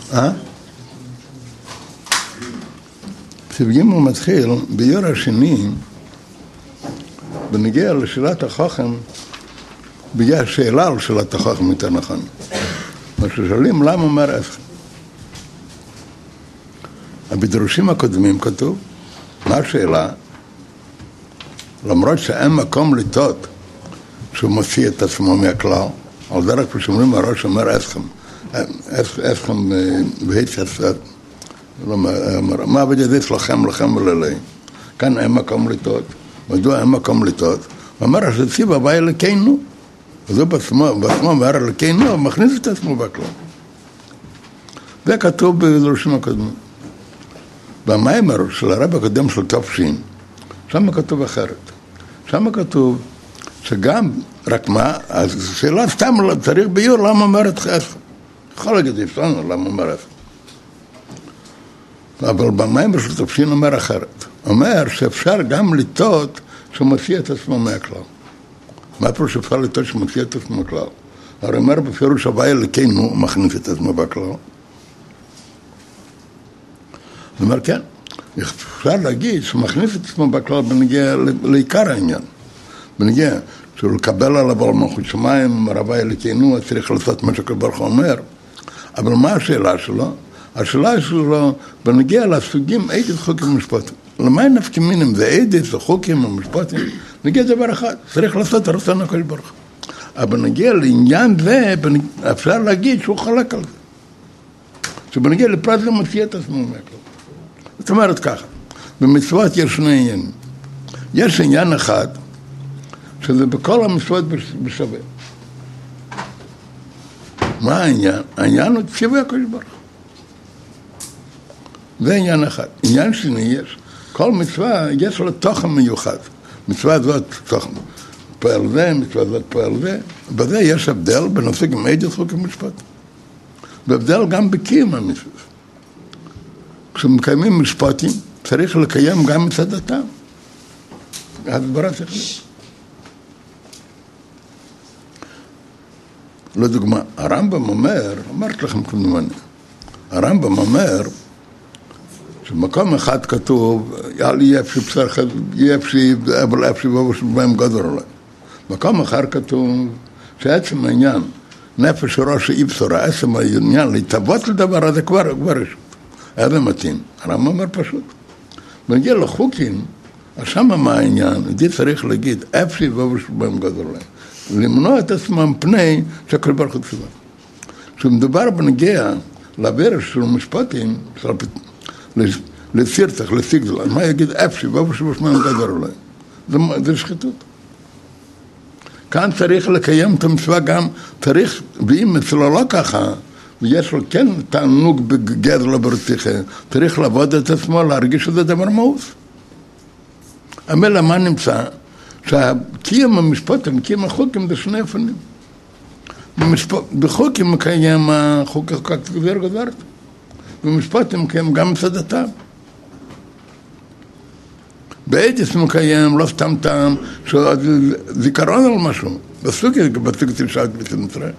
פסיק ג' מתחיל ביור השני, בנגיע לשאלת החוכם, בגלל שאלה על שאלת החוכם יותר נכון. מה ששואלים, למה אומר אפשר? בדרושים הקודמים כתוב, מה השאלה? למרות שאין מקום לטעות שהוא מוציא את עצמו מהכלל, על דרך כשאומרים הראש אומר אפכם והתחסד, מה בגלל לכם וללי? כאן אין מקום לטעות. מדוע אין מקום לטעות? הוא אומר, השציב הבא אלוקינו, אז הוא בעצמו אומר אלוקינו, הוא מכניס את עצמו בכלל. זה כתוב בדרושים הקודמים. במאמר של הרב הקודם של תופשין, שם כתוב אחרת. שם כתוב שגם, רק מה, אז שאלה סתם צריך ביור למה אומר את חסך. יכול להגיד, יפסנו למה אומר את זה. אבל במאמר של תופשין אומר אחרת. אומר שאפשר גם לטעות שהוא מוציא את עצמו מהכלל. מה פה שאפשר לטעות שהוא מוציא את עצמו מהכלל? הרי אומר בפירוש הבא אלוקינו, הוא מכניס את עצמו בכלל. זאת אומרת, כן, אפשר להגיד שהוא מכניס את עצמו בכלל בנגיע לעיקר העניין. בנגיע שהוא לקבל עליו על מלכות שמיים, רבה אלוקינו, צריך לעשות מה שהקדוש ברוך הוא אומר. אבל מה השאלה שלו? השאלה שלו בנגיע לסוגים איזה חוקים ומשפטים. למה נפקים מינים? זה איזה חוקים ומשפטים. נגיע דבר אחד, צריך לעשות רצון הקדוש ברוך הוא. אבל נגיע לעניין זה, אפשר להגיד שהוא חלק על זה. שבנגיע לפרט זה מוציא את עצמו מהכלל. זאת אומרת ככה, במצוות יש שני עניינים. יש עניין אחד, שזה בכל המצוות בשווה. מה העניין? העניין הוא ציווי הקדוש ברוך הוא. זה עניין אחד. עניין שני יש, כל מצווה יש לה תוכן מיוחד. מצווה זאת תוכן. פועל זה, מצווה זאת פועל זה. בזה יש הבדל בנושא גם איזה חוק המשפט. והבדל גם בקיים המצווה. כשמקיימים משפטים, צריך לקיים גם מצד הטעם. הדברה צריך. לדוגמה, הרמב"ם אומר, אמרתי לכם כמובן, הרמב"ם אומר, שבמקום אחד כתוב, יהיה אפשי בשר, יהיה אפשי, אבל אפשי בו שבהם גדול עליי. במקום אחר כתוב, שעצם העניין, נפש ראש אי בשורה, עצם העניין, להתאבות לדבר הזה כבר רשות. זה מתאים. הרמב"ם אומר פשוט. בנגיע לחוקים, שם מה העניין, זה צריך להגיד, אפשי בו שבהם גדול עליי. למנוע את עצמם פני שהקדוש ברוך הוא ציווה. כשמדובר בנגיע לעבירה של משפטים, לסירצח, לסיגזל, מה יגיד אפשי, ואיפה שבשמיים גדול אולי. זה שחיתות. כאן צריך לקיים את המצווה גם, צריך, ואם אצלו לא ככה, ויש לו כן תענוג בגדר לברתיכה, צריך לעבוד את עצמו, להרגיש שזה דבר מאוס. המלא מה נמצא? שהקיים המשפטים, קיים החוקים, זה שני אופנים. בחוקים מקיים החוק כבר גדרת. במשפטים מקיים גם מצדתם. באדיס מקיים, לא סתם טעם, זיכרון על משהו. בסוגיה תשעת בצנצרה.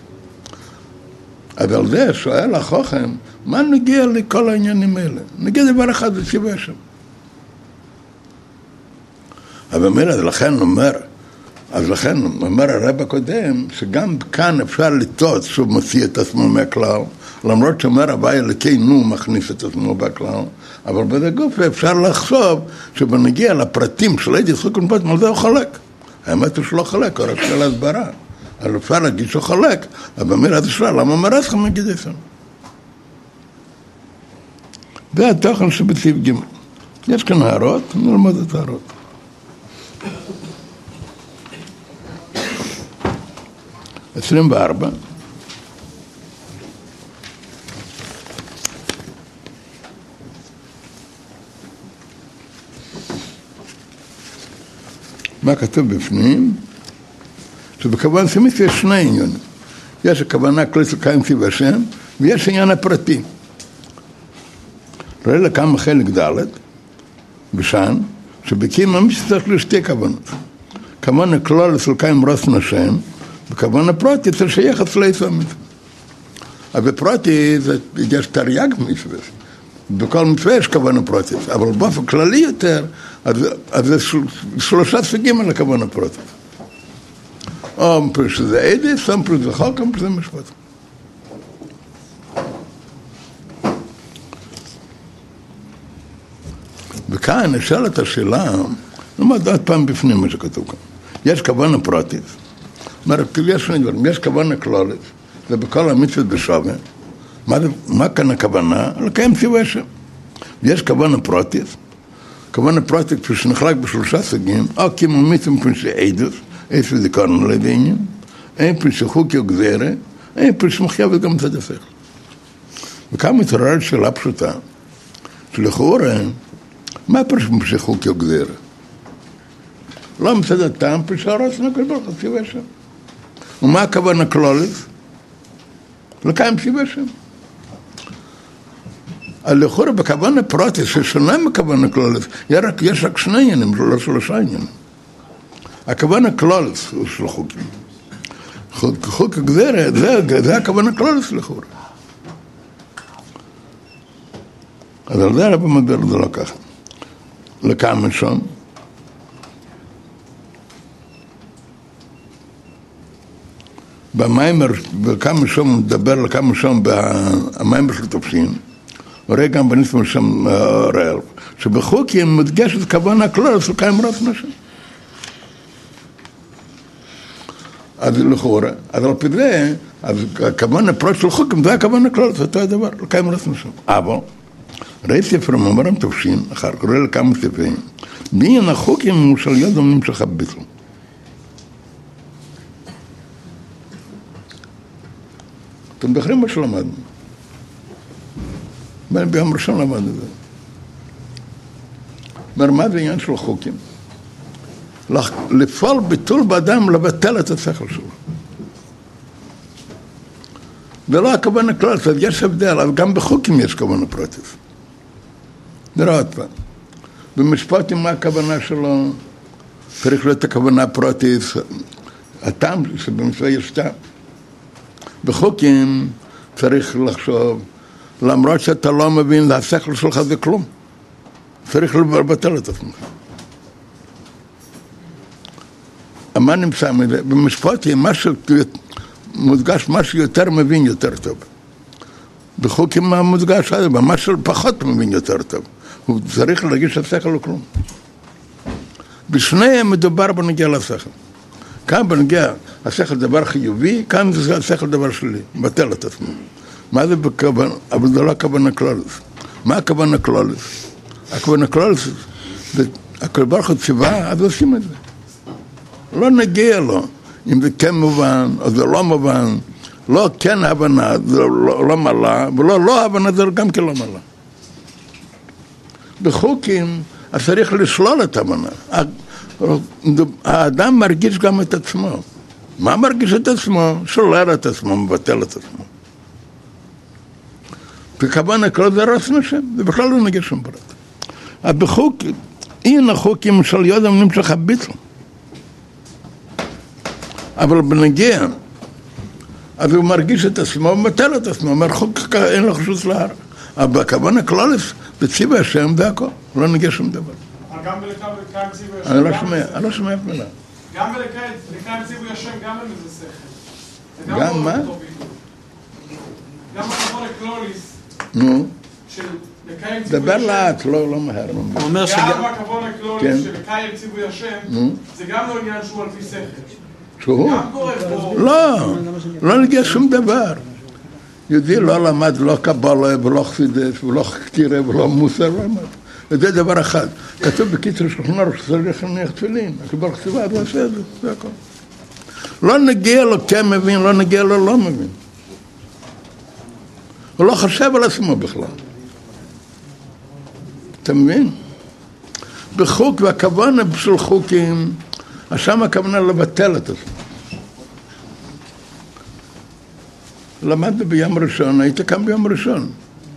אבל זה שואל החוכם, מה נגיע לכל העניינים האלה? נגיע דבר אחד, זה ציווה שם. אבל לכן אומר הרב הקודם, שגם כאן אפשר לטעות שהוא מוציא את עצמו מהכלל, למרות שאומר הבא אלוקינו מכניס את עצמו בכלל, אבל בגוף אפשר לחשוב שבנגיע לפרטים של איזה חוק ומשפט, על זה הוא חלק. האמת הוא שלא חלק, הוא רק של הסברה. אבל אפשר להגיד שהוא חלק, אבל במילה זה שואל, למה אומר אסכם נגיד את זה? זה התוכן שבסעיף ג'. יש כאן הערות, נלמד את הערות. עשרים וארבע. מה כתוב בפנים? שבכוון סמית יש שני עניינים. יש הכוונה כלי קיים ציווי השם, ויש עניין הפרטי. ראה לכמה חלק ד' בשן, שבקיים ממש צריך לשתי כוונות. כוונה כלל אצל קיים רצון השם, וכוונה פרטי אצל שייך אצלי סמית. אבל בפרוטי יש תרי"ג מצוות. בכל מצווה יש כוונה פרוטית, אבל באופן כללי יותר, אז זה 3 סוגים על הכוונה פרוטית. או שזה עדס, או שזה חוק, או שזה משפט. וכאן נשאל את השאלה, נאמר עוד פעם בפנים מה שכתוב כאן. יש כוונה פרוטית, יש שני דברים, יש כוונה כללית, זה בכל המצוות בשווה. מה כאן הכוונה? לקיים ציווי השם. יש כוונה פרוטית, כוונה פרוטית כפי שנחלק ב3 סוגים, או כמו מצווה מפני שעדות, איפה זיכרון לידי עניין, אין פני שחוקי או גזירה, אין פני שמחייבת גם מצד השכל. וכאן מתעוררת שאלה פשוטה, שלכאורה, מה פני שחוקי או גזירה? לא מצד הטעם, פני שהרצון הכל ברוך הוא ציווי השם. ומה הכוונה כללית? לקיים ציווי השם. לכאורה בכוונה פרוטית, ששונה מכוונה כללית, יש רק 2 עניינים, לא 3 עניינים. הכוונה כללית הוא של חוקים. חוק הגזירה, זה הכוונה כללית לכאורה. אז על זה הרב מדבר, זה לא ככה. לכמה שם? במיימר, בכמה שם מדבר לכמה שם במיימר של תופסים, וראה גם בניסים שם רעל, שבחוקים מדגשת כוונה כללית לקיים רצון השם. אז לכאורה, אז על פי זה, אז הכוונה פרוט של חוקים, זה הכוונה כללית, זה אותו הדבר, לקיים רצון השם. אבל, ראי ספר מאמרים תופסים, אחר קורא לכמה ספרים, בעניין החוקים הוא של יד אומנים שלך ביטל. אתם זוכרים מה שלמדנו? ביום ראשון למדנו את זה. מה זה עניין של חוקים? לפעול ביטול באדם, לבטל את השכל שלו. ולא הכוונה כללית, אז יש הבדל, אבל גם בחוקים יש כוונה פרוטית. נראה עוד פעם. במשפטים מה הכוונה שלו? צריך להיות הכוונה פרוטית. הטעם שבמצווה יש טעם. בחוקים צריך לחשוב, למרות שאתה לא מבין, השכל שלך זה כלום. צריך לבטל את עצמך. מה נמצא מזה? במשפטים, מודגש משהו יותר מבין יותר טוב. בחוקים מודגש, מה שפחות מבין יותר טוב. הוא צריך להרגיש השכל לא כלום. בשניהם מדובר בנגיע לשכל. כאן בנגיע, השכל דבר חיובי, כאן זה השכל דבר שלי, בטל את עצמו. מה זה בכוונה? אבל זה לא הכוונה כללית. מה הכוונה כללית? הכוונה כללית, הכל ברוך הוא ציווה, אז עושים את זה. לא נגיע לו, אם זה כן מובן, או זה לא מובן, לא כן הבנה, זה לא מלא, ולא לא הבנה, זה גם כן לא מלא. בחוקים, אז צריך לשלול את הבנה. האדם מרגיש גם את עצמו. מה מרגיש את עצמו? שולל את עצמו, מבטל את עצמו. וכוונה כל זה רצון השם, זה בכלל לא נגיע שום פרט. אבל בחוקים, אין החוקים של יודם נמשך הביטל. אבל בנגיע, אז הוא מרגיש את עצמו, הוא מבטל את עצמו, אומר חוק אין לו חשוץ להר. אבל בכוונה כללית, בציווי השם זה הכל, לא נגיע שום דבר. גם לקיים ציווי השם, אני לא שומע את מילה. גם לקיים ציווי השם, גם אין לזה שכל. גם מה? גם הכוונה כלליס, נו. של לקיים ציווי דבר השם. לאט, לא מהר. גם הכוונה כלליס של לקיים ציווי השם, זה גם לא עניין שהוא על פי שכל. שהוא? גם גורף בו. לא נגיע שום דבר. יהודי לא למד, לא קבלה, ולא חסידות, ולא כתירה, ולא מוסר, לא למד. וזה דבר אחד. כתוב בקיצור שולחן ערוך שצריך להניח תפילין. הקדוש ברוך הוא ציווה, הוא עושה את זה, זה הכל. לא נגיע לו כן מבין, לא נגיע לו לא מבין. הוא לא חושב על עצמו בכלל. אתה מבין? בחוק והכוונה של חוקים, שם הכוונה לבטל את עצמו. למדנו ביום ראשון, היית כאן ביום ראשון.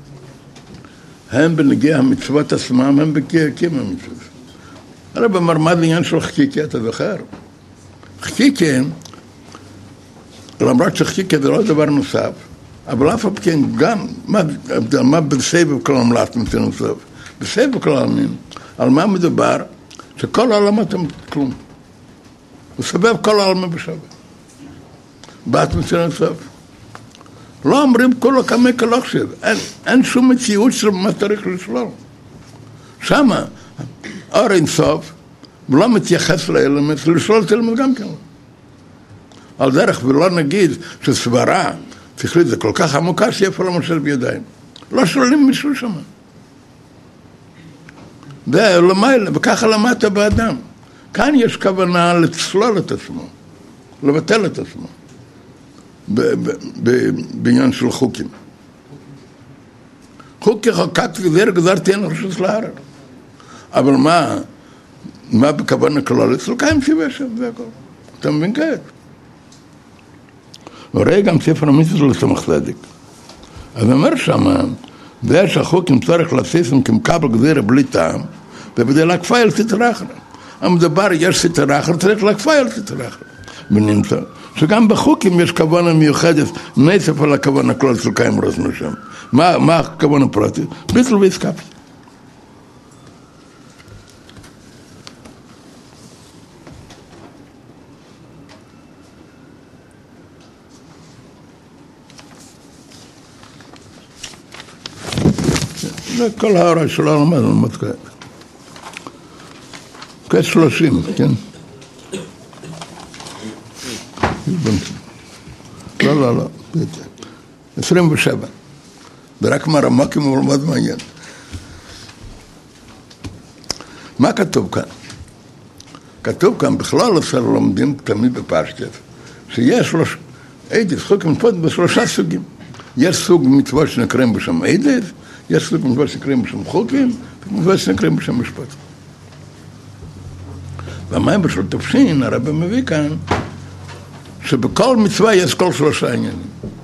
הם בנגיע המצוות עצמם, הם בקייקים המצוות. הרי במרמד לעניין של חקיקה, אתה זוכר? חקיקה, למרות שחקיקה זה לא דבר נוסף, אבל אף פעם כן, גם, מה בסבב כל המלאכת מתנו סוף? בסבב כל העלמין, על מה מדובר? שכל העולם אתם כלום. הוא סבב כל העלמין בשבת. באת מתנו סוף. לא אומרים כולו כמה כלוכשיב. אין שום מציאות של מה צריך לשלול. שמה, אור אין סוף, ולא מתייחס לאלמנט, לשלול את אלמנט גם כן. על דרך, ולא נגיד שסברה, תחליט, זה כל כך עמוקה שיפה לא מושל בידיים. לא שוללים מישהו שם. וככה למדת באדם. כאן יש כוונה לצלול את עצמו, לבטל את עצמו, בעניין של חוקים. חוקי חוקק גזר, גזרתי אין רשוס לערר. אבל מה בכוונה כלולת? לקיים ציווי שם, זה הכל. אתה מבין כעת? וראה גם ספר המצוות לסמך צדיק. אז אומר שמה, זה שהחוקים צריך לסיסם כמקבל גזירה בלי טעם, ובדי להקפאי על סתר אחר. המדבר יש סתר אחר, צריך להקפאי על סתר אחר. ונמצא, שגם בחוקים יש כוונה מיוחדת, נסף על הכוונה כלל של קיים רסנו שם. מה הכוונה פרטית? ביטל והסקפת. זה כל ההוראה שלו למדנו כעת. כעת 30, כן? לא, 27. ורק מהרמקים הוא מאוד מעניין. מה כתוב כאן? כתוב כאן, בכלל אפשר לומדים תמיד בפשטות, שיש עדס, חוקים בשלושה סוגים. יש סוג מצוות שנקראים בשם עדס, יש סוג מצוות שנקראים בשם חוקים, ומצוות שנקראים בשם משפט. והמים בשביל תפשין, הרב מביא כאן, שבכל מצווה יש כל שלושה עניינים.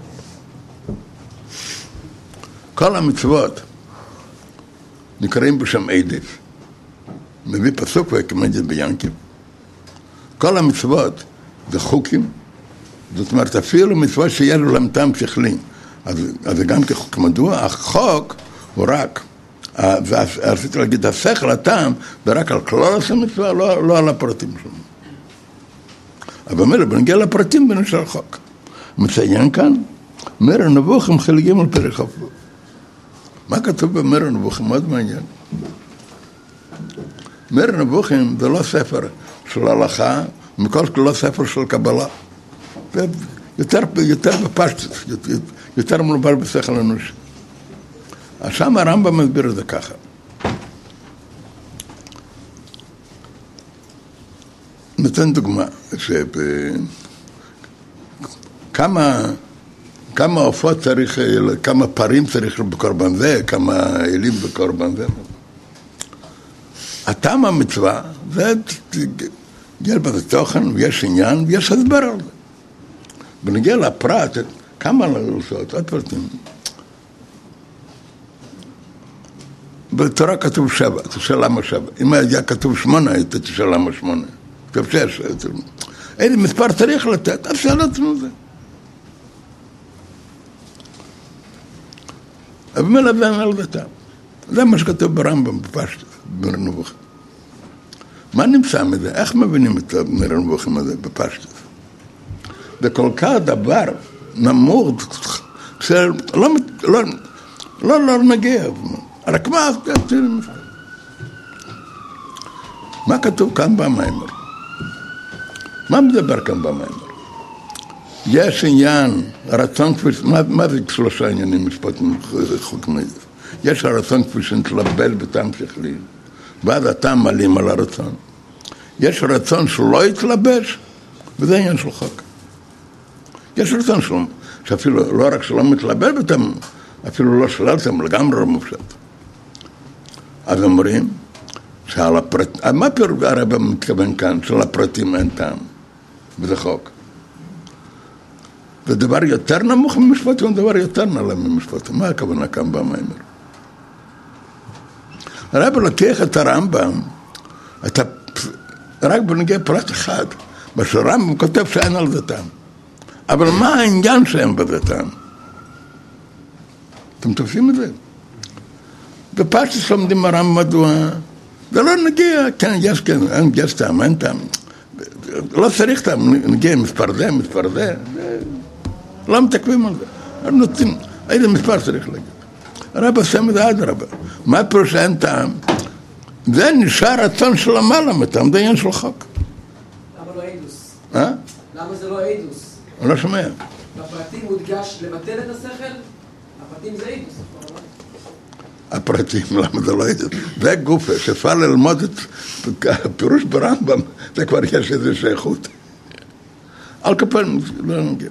כל המצוות נקראים בשם עדס, מביא פסוק וכמדת ביאנקים. כל המצוות זה חוקים, זאת אומרת אפילו מצוות שיש לו למתם שכלי, אז זה גם כחוק. מדוע? החוק הוא רק, רציתי להגיד, השכל, הטעם, ורק על כלל המצווה, לא על הפרטים שלנו. אבל מילא, בנגיע לפרטים בנושא החוק. מציין כאן, מר הנבוכים חלקים על פרק כ"ו. מה כתוב במר הנבוכים? מאוד מעניין. מר הנבוכים זה לא ספר של הלכה, מכל לא ספר של קבלה. זה יותר בפשטות, יותר מלובר בשכל אנושי. שם הרמב"ם מסביר את זה ככה. נותן דוגמה, כמה עופות צריך, כמה פרים צריך בקורבן זה, כמה אלים בקורבן זה. הטעם המצווה, זה יש בזה תוכן, ויש עניין, ויש הסבר על זה. ונגיע לפרט, כמה לעשות, עוד פרטים. בתורה כתוב 7, תשאל למה 7. אם היה כתוב 8, היית תשאל למה 8. כתוב 6. איזה מספר צריך לתת, אפשר לעצמו זה. אבל מלבן על דתם. זה מה שכתוב ברמב"ם, בפשטות, בנבוכים. מה נמצא מזה? איך מבינים את הנבוכים הזה בפשטות? זה כל כך דבר נמוך, לא נגיע. רק מה כתוב כאן במיימר? מה מדבר כאן במיימר? יש עניין, הרצון כפי, מה זה שלושה עניינים משפט חוק מזה? יש הרצון כפי שנתלבל בטעם שכלי, ואז הטעם מעלים על הרצון. יש רצון שלא יתלבש, וזה עניין של חוק. יש רצון שאפילו לא רק שלא מתלבל בטעם, אפילו לא שללתם לגמרי לא מופשט. אז אומרים שעל הפרטים, מה פירוש הרב מתכוון כאן? של הפרטים אין טעם, וזה חוק. זה דבר יותר נמוך ממשפטים, דבר יותר נעלה ממשפטים. מה הכוונה כאן במיימר? הרב לוקח את הרמב"ם, רק בנגיע פרט אחד, בשרמב"ם כותב שאין על זה טעם. אבל מה העניין שאין בזה טעם? אתם תופסים את זה? בפשטוס לומדים הרמב"ם מדוע, זה לא נגיע, כן, יש כן, יש טעם, אין טעם. לא צריך טעם, נגיע מספר זה, לא מתקבים על זה. נוצאים, איזה מספר צריך להגיד. הרב עושה מזה עד רבה. מה פירוש אין טעם? זה נשאר רצון של המעלה מטעם, זה עניין של חוק. למה לא אידוס? למה זה לא אידוס? אני לא שומע. בפרטים מודגש לבטל את השכל? הפרטים זה אידוס. הפרטים, למה זה לא אידוס? זה גופה, שאפשר ללמוד את הפירוש ברמב"ם, זה כבר יש איזו שייכות. על כפיים, לא נגיד.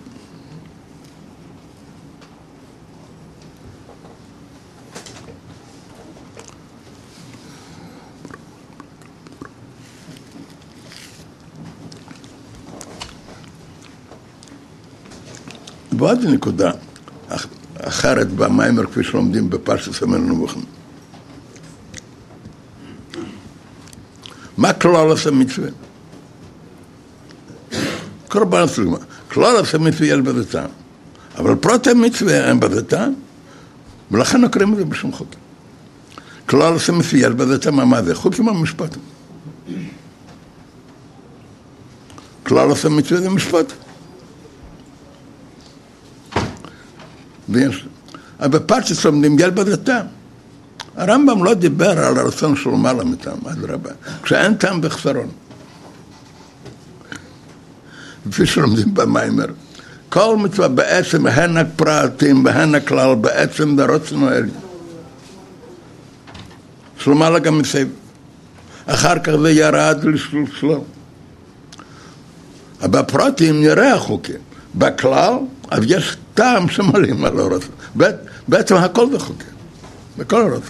ועוד נקודה אחרת במיימר כפי שלומדים בפרשת המלך נבוכים. מה כלל עושה מצווה? קורבן סלומה. כלל עושה מצווה יש בזה טעם. אבל פרוטי מצווה אין בזה טעם, ולכן נקראים את זה בשום חוק. כלל עושה מצווה יש בזה טעם, מה זה? חוקים או משפט? כלל עושה מצווה זה משפט. אבל בפרשת לומדים יש בזה טעם. הרמב"ם לא דיבר על הרצון של מעלה מטעם, אדרבה. כשאין טעם בחסרון. כפי שלומדים במיימר. כל מצווה בעצם, הן הפרטים והן הכלל, בעצם זה רצון העליון. של מעלה גם מסביב. אחר כך זה ירד לשלום. בפרטים נראה החוקים. בכלל, אז יש טעם שמעלים על הרצון. בעצם הכל זה חוקים. בכל הרצון.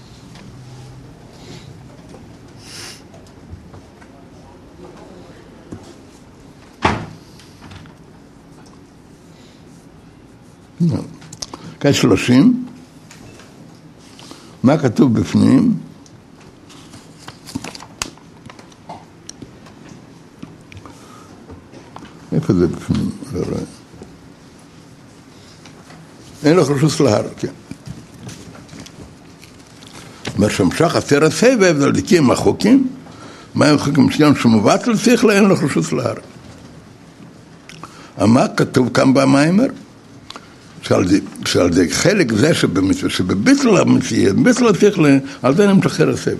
כ-30, מה כתוב בפנים? איפה זה בפנים? לא רואה. אין לך רשות להר, כן. אומר שמשך עשר הסבב, זה לדיקים החוקים, מה הם חוקים שיום שמובט לשיח לה, אין לך רשות להר. מה כתוב כאן במיימר? שעל זה חלק זה שבביטל המציאה, ביטל השכל, על זה נמשחר הסבב.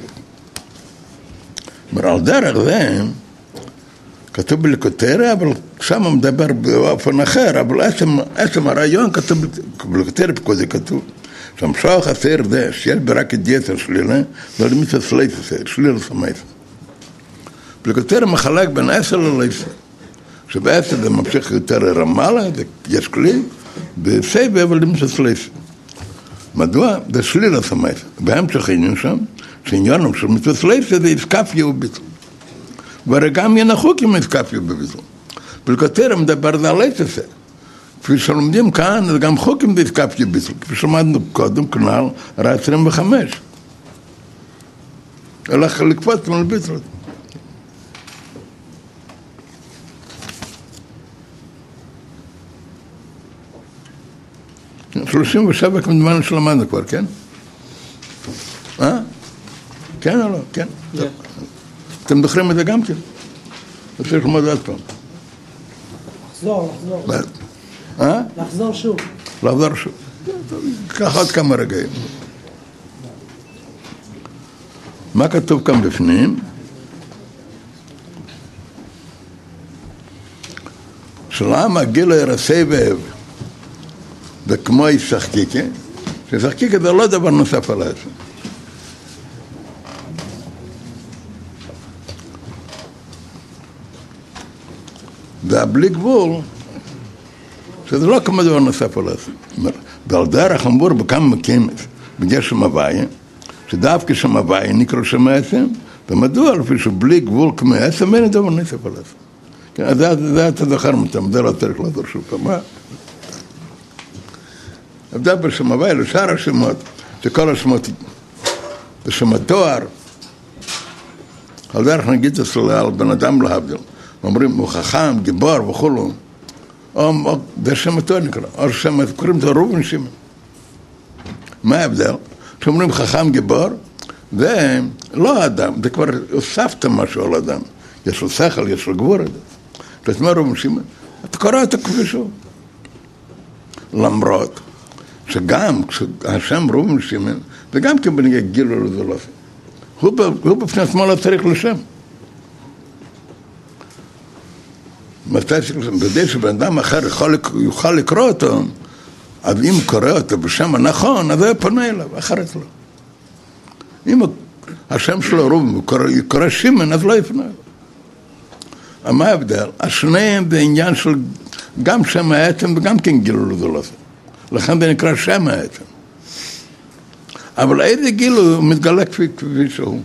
על דרך זה, כתוב בלקוטריה, אבל שם מדבר באופן אחר, אבל עצם הרעיון כתוב בלקוטריה, פה זה כתוב. שמשוח הסר זה, שיש ברק את יתר שלילה, לא למיץ הסלייס הסר, שלילה סמייס. בלקוטריה מחלק בין 10 ל-10. שבעצם זה ממשיך יותר רמאלה, יש כלי, בסבב אבל למיץ הסלייס. מדוע? זה שלילה סמייס. בהמשך עניין שם, שעניינם של מיץ הסלייס זה איסקפיה וביטל. וגם ינחוק עם איסקפיה וביטל. בלקוטריה מדבר זה על איסקפיה. כפי שלומדים כאן, זה גם חוקים באיסקפיה וביטל. כפי שלמדנו קודם, כנ"ל, רע 25. הולך לקפוץ על ביטל. 37 כמדומני שלמדנו כבר, כן? כן או לא? כן. אתם זוכרים את זה גם כן? צריך ללמוד עוד פעם. לחזור שוב. לחזור שוב. קח עוד כמה רגעים. מה כתוב כאן בפנים? שלמה גילו ירסבב וכמו ישחקיקה, ששחקיקה זה לא דבר נוסף על העצם. והבלי גבול, שזה לא כמו דבר נוסף על העצם. ועל דרך אמור בכמה מקימת, בגלל שם הוויה, שדווקא שם הוויה נקרא שם העצם, ומדוע לפי שבלי גבול כמו העצם, אין דבר נוסף על העצם. זה אתה זוכר אותם, זה לא צריך לעזור שוב פעם. הבדל בשם הוויה לשאר השמות, שכל השמות, בשם התואר, על דרך נגיד על בן אדם להבדיל, אומרים הוא חכם, גיבור וכולו, זה שם התואר נקרא, או שם קוראים את ראובן שמעון. מה ההבדל? כשאומרים חכם גיבור, זה לא אדם, זה כבר הוספת משהו על אדם. יש לו שכל, יש לו גבורת. זאת אומרת, רוב שמעון, אתה קורא אותו כפי שהוא. למרות שגם כשהשם רוב שמעון, וגם כבנגי גילו לזה לא עושה. הוא בפני עצמו לא צריך לשם. מתי שכלשם, כדי שבן אדם אחר יוכל לקרוא אותו, אז אם קורא אותו בשם הנכון, אז הוא פונה אליו, אחרת לא. אם השם שלו רוב יקורא שמעון, אז לא יפנה אליו. מה ההבדל? השניהם זה עניין של גם שם העצם וגם כן גילו לזה לא עושה. לכן זה נקרא שם העצם. אבל איזה גילו הוא מתגלה כפי שהוא.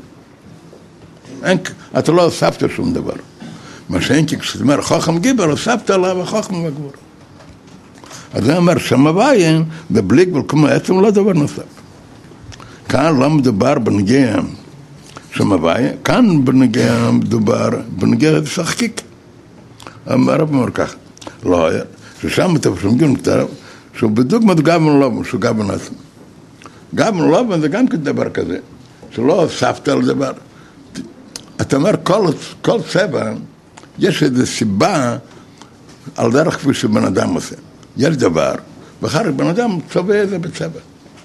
אתה לא הוספת שום דבר. מה שאין כי כשאתה אומר חוכם גיבר, הוספת עליו החוכם והגבור. אז זה אומר שמוויין, בבלי גבול כמו עצם לא דבר נוסף. כאן לא מדובר בנגיע שמוויין, כאן בנגיע מדובר בנגיע שחקיק. הרב אומר ככה, לא היה, ששם אתה שמגיעים כתב, שהוא בדוגמת גבן לובן, שהוא גבן עצמו. גבן לובן זה גם כדבר כזה, שלא הוספת על דבר. אתה אומר, כל צבע, יש איזו סיבה על דרך כפי שבן אדם עושה. יש דבר, ואחר כך בן אדם צובע את זה בצבע.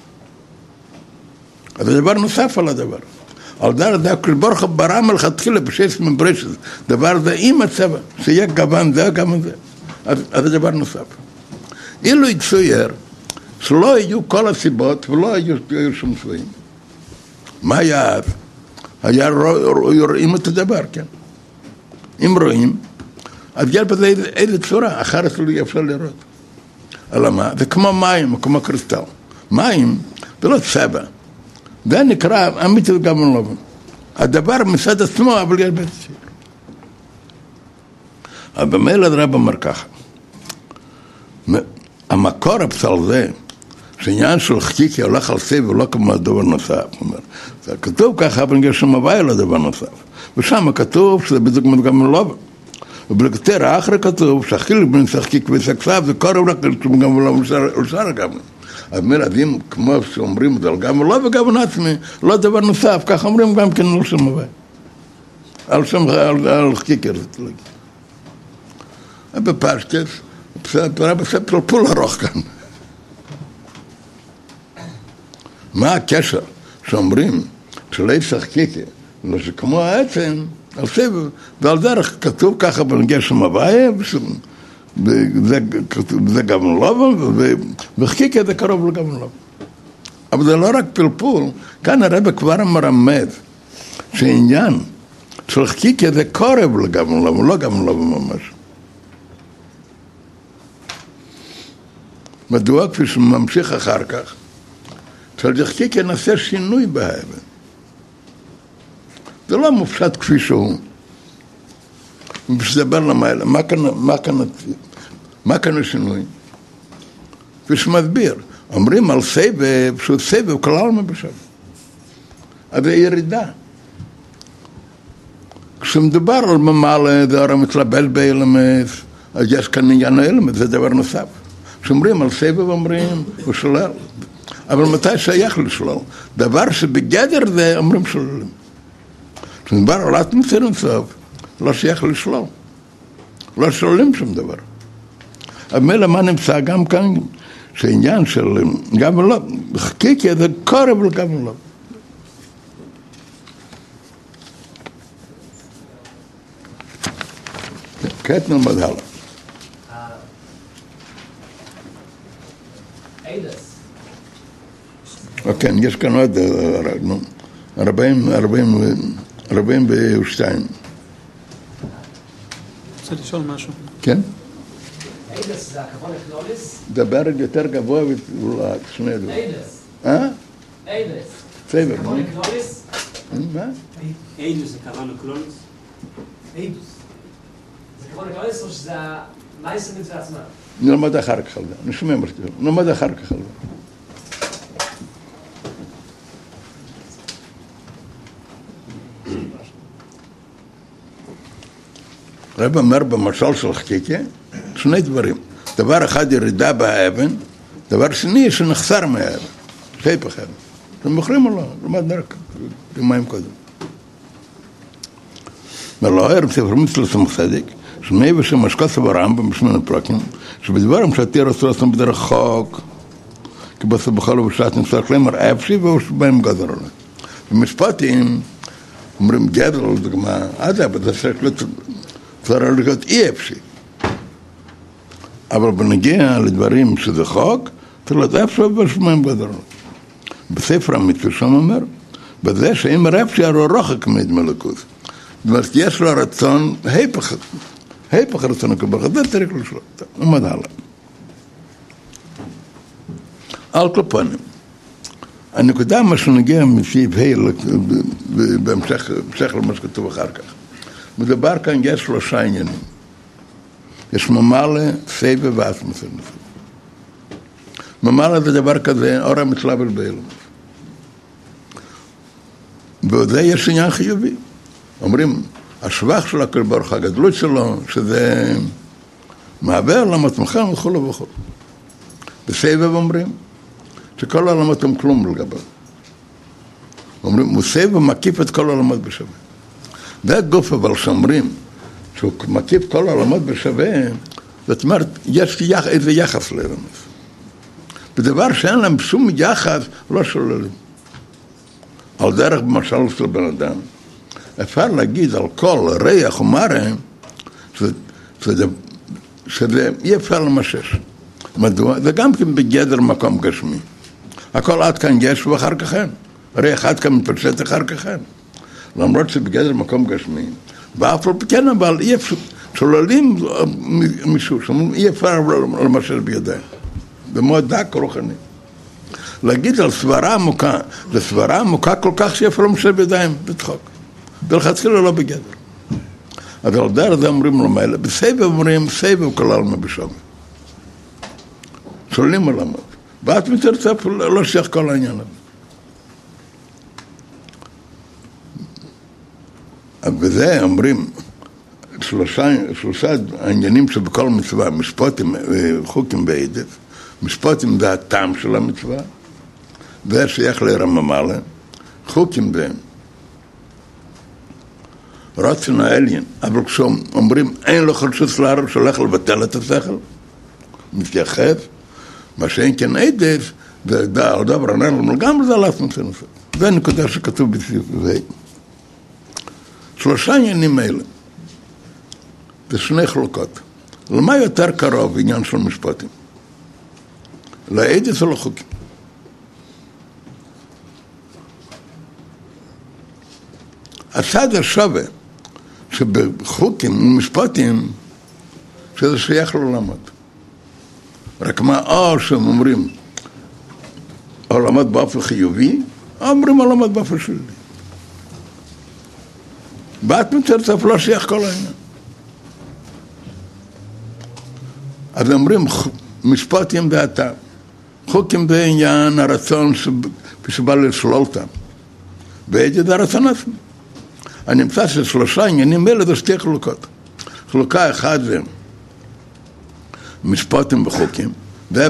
אז זה דבר נוסף על הדבר. על דרך זה, כשברוך ברא מלכתחילה בשש מברשת, דבר זה עם הצבע, שיהיה גוון זה, גוון זה. אז זה דבר נוסף. אילו יצויר, שלא יהיו כל הסיבות ולא יהיו שום צבעים. מה היה אז? היה רואים את הדבר, כן. אם רואים, אז יש בזה איזה צורה, אחרת לא אפשר לראות. אלא מה? זה כמו מים, כמו קריסטל. מים זה לא צבע. זה נקרא אמיתי גבן לובן. הדבר מצד עצמו, אבל יש בזה צבע. אבל במילא הרב אומר ככה. המקור הפסל זה, שעניין של חקיקי הולך על סבב ולא כמו דבר נוסף. זה כתוב ככה, אבל יש שם הווי לא דבר נוסף. ושם כתוב שזה בדיוק מדגמן לובן. ובלכתר האחר כתוב שהחיל בין שחקיק וסקסף זה קורב רק גם לא אולשר גבן. אז מלדים כמו שאומרים את זה על גבן לא וגבן עצמי, לא דבר נוסף, כך אומרים גם כן על שם הווי. על שם, על חקיקר. בפשטס, בסדר פול ארוך כאן. מה הקשר שאומרים שלי שחקיקה, לא שכמו העצם, על סבב, ועל דרך כתוב ככה בנגיע שם הוויה, וזה גבן לובן, וחקיקה זה קרוב לגבן לובן. אבל זה לא רק פלפול, כאן הרב כבר מרמז, שעניין של חקיקה זה קרוב לגבן לובן, לא גבן לובן ממש. מדוע כפי שממשיך אחר כך, של חקיקה נעשה שינוי בהאבן. זה לא מופשט כפי שהוא. ושדבר למעלה, מה כאן השינוי? כפי שמסביר, אומרים על סבב, שהוא סבב כלל מבשב. אז זה ירידה. כשמדובר על ממעלה, זה הרי מתלבל באלמס, אז יש כאן עניין האלמס, זה דבר נוסף. כשאומרים על סבב אומרים, הוא שולל. אבל מתי שייך לשלול? דבר שבגדר זה אומרים שוללים. כשמדבר על עצמי סוף, לא שייך לשלול. לא שוללים שום דבר. אבל מילא מה נמצא גם כאן, שעניין של גם ולא, חקיקה זה קורב לגם ולא. כעת נלמד הלאה. אוקיי, יש כאן עוד 42. רוצה לשאול משהו? כן? איידס זה הכבון לכלוליס? דבר יותר גבוה ושני דבר. איידס. איידס. צבע. הכבון לכלוליס? מה? איידוס זה כוון לכלוליס? איידוס. זה כבון לכלוליס או שזה המייסים מצווה עצמם? נלמד אחר כך על זה. נשמע מה שתהיה. נלמד אחר כך על זה. הרב אומר במשל של חקיקה שני דברים. דבר אחד ירידה באבן, דבר שני שנחסר מהאבן. היפך הם. הם מוכרים או לא, למד רק יומיים קודם. ולא ערב ספר מצלס המוסדיק, שמי ושמשקוס ברמב"ם בשמונה פרקים, שבדברם שהתיר עשו עשו בדרך חוק, כי בסוף בכל ובשעת נצטרך למר אפשי ובהם גזר עולה. במשפטים, אומרים גדר, לדוגמה, זה צריך להיות אי אפשי. אבל בנגיע לדברים שזה חוק, צריך להיות אפשי ובשמיים גזר עולה. בספר המצווה שם אומר, בזה שאם אפשי הרי רוחק מהתמלכות. זאת אומרת, יש לו רצון, היפך רצון הקב"ה, זה צריך לשלוט, עומד הלאה. על כל פנים, הנקודה מה שנגיע מסעיף בהמשך למה שכתוב אחר כך. מדובר כאן, יש 3 עניינים. יש ממלא, סבב ואסמוס. ממלא זה דבר כזה, אור המצלבל באלם. וזה יש עניין חיובי. אומרים, השבח של הקדוש ברוך הוא, הגדלות שלו, שזה מעבר לעצמך וכו' וכו'. בסבב אומרים, שכל העולמות הם כלום לגביו. אומרים, הוא סבב מקיף את כל העולמות בשווה. זה גוף אבל שאומרים, שהוא מקיף כל העולמות בשווה, זאת אומרת, יש איזה יחס לרמז. בדבר שאין להם שום יחס, לא שוללים. על דרך במשל של בן אדם, אפשר להגיד על כל ריח ומראה, שזה אי אפשר למשש. מדוע? זה גם כן בגדר מקום גשמי. הכל עד כאן יש ואחר כך אין. ריח עד כאן מתפשט אחר כך אין. למרות שבגדר מקום גשמי, ואף לא כן, אבל אי אפשר, שוללים מישהו, שאומרים אי אפשר למשש בידיים. במועד דק רוחני. להגיד על סברה עמוקה, זה סברה עמוקה כל כך שאי אפשר למשש בידיים, בצחוק. ולכתחילה לא בגדר. אבל על דרך זה אומרים לו מילא, בסבב אומרים, סבב כלל מבשום. שוללים עולמות. ואת מתרצף לא שייך כל העניין הזה. וזה אומרים, 3 העניינים שבכל מצווה, משפטים, חוקים בעדף, משפטים זה הטעם של המצווה, זה שייך לרממלה, חוקים בהם. רצון העליין, אבל כשאומרים אין לו חרשוס להרב שהולך לבטל את השכל, מתייחס, מה שאין כן עדף, זה דבר הנרל, גם זה לעצמו סנסות. זה נקודה שכתוב בסעיף זה. 3 עניינים האלה, זה 2 חלוקות. למה יותר קרוב עניין של משפטים? לעדף או לחוקים? הצד השווה, שבחוקים ומשפטים, שזה שייך לעולמות. רק מה, או שהם אומרים, עולמות באופן חיובי, או אומרים עולמות באופן שלילי. ואת מצרצף לא שייך כל העניין. אז אומרים, משפטים ואתה, חוקים זה עניין הרצון שבא לשלול אותם. ועד זה הרצון עצמי. אני נמצא ש3 עניינים אלה זה 2 חלוקות. חלוקה אחת זה משפטים וחוקים, זה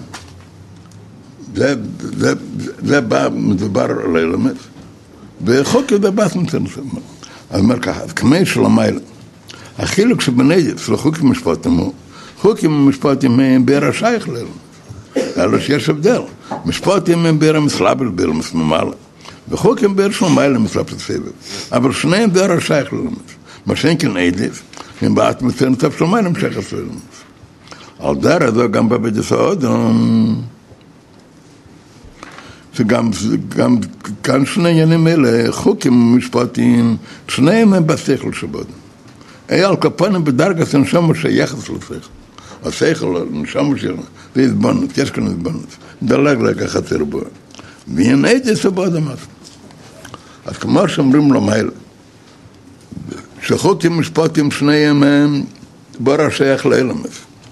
בא מדובר על אלמנט, וחוקים זה בא סמצנסם. אז אומר ככה, אז כמי שלמיילה, החילוק שבנגד של חוקים ומשפטים הוא, חוקים ומשפטים הם בעיר השייך לאלמנט. אלו שיש הבדל. משפטים הם בעיר המסלבל, בעיר המסממלה. וחוקים בעיר שלמיילה מסלבל סבב. אבל שניהם בעיר השייך לאלמנט. מה שאין כן עדף, הם באת מצנסם שלמיילה המשך לאלמנט. על דרך זו גם בבית הסעודום, שגם כאן 2 עניינים אלה, חוקים ומשפטים, שניהם הם בשכל שבוד. על כפונים בדרגת הנשמה שיחס לשכל. השכל, הנשמה שלנו, זה התבוננות, יש כאן התבוננות. דלג לקח חצר בו. ואין עדף שבוד אמר. אז כמו שאומרים לו מיילה, שחוקים ומשפטים שניהם הם בר שייך לאלמנט.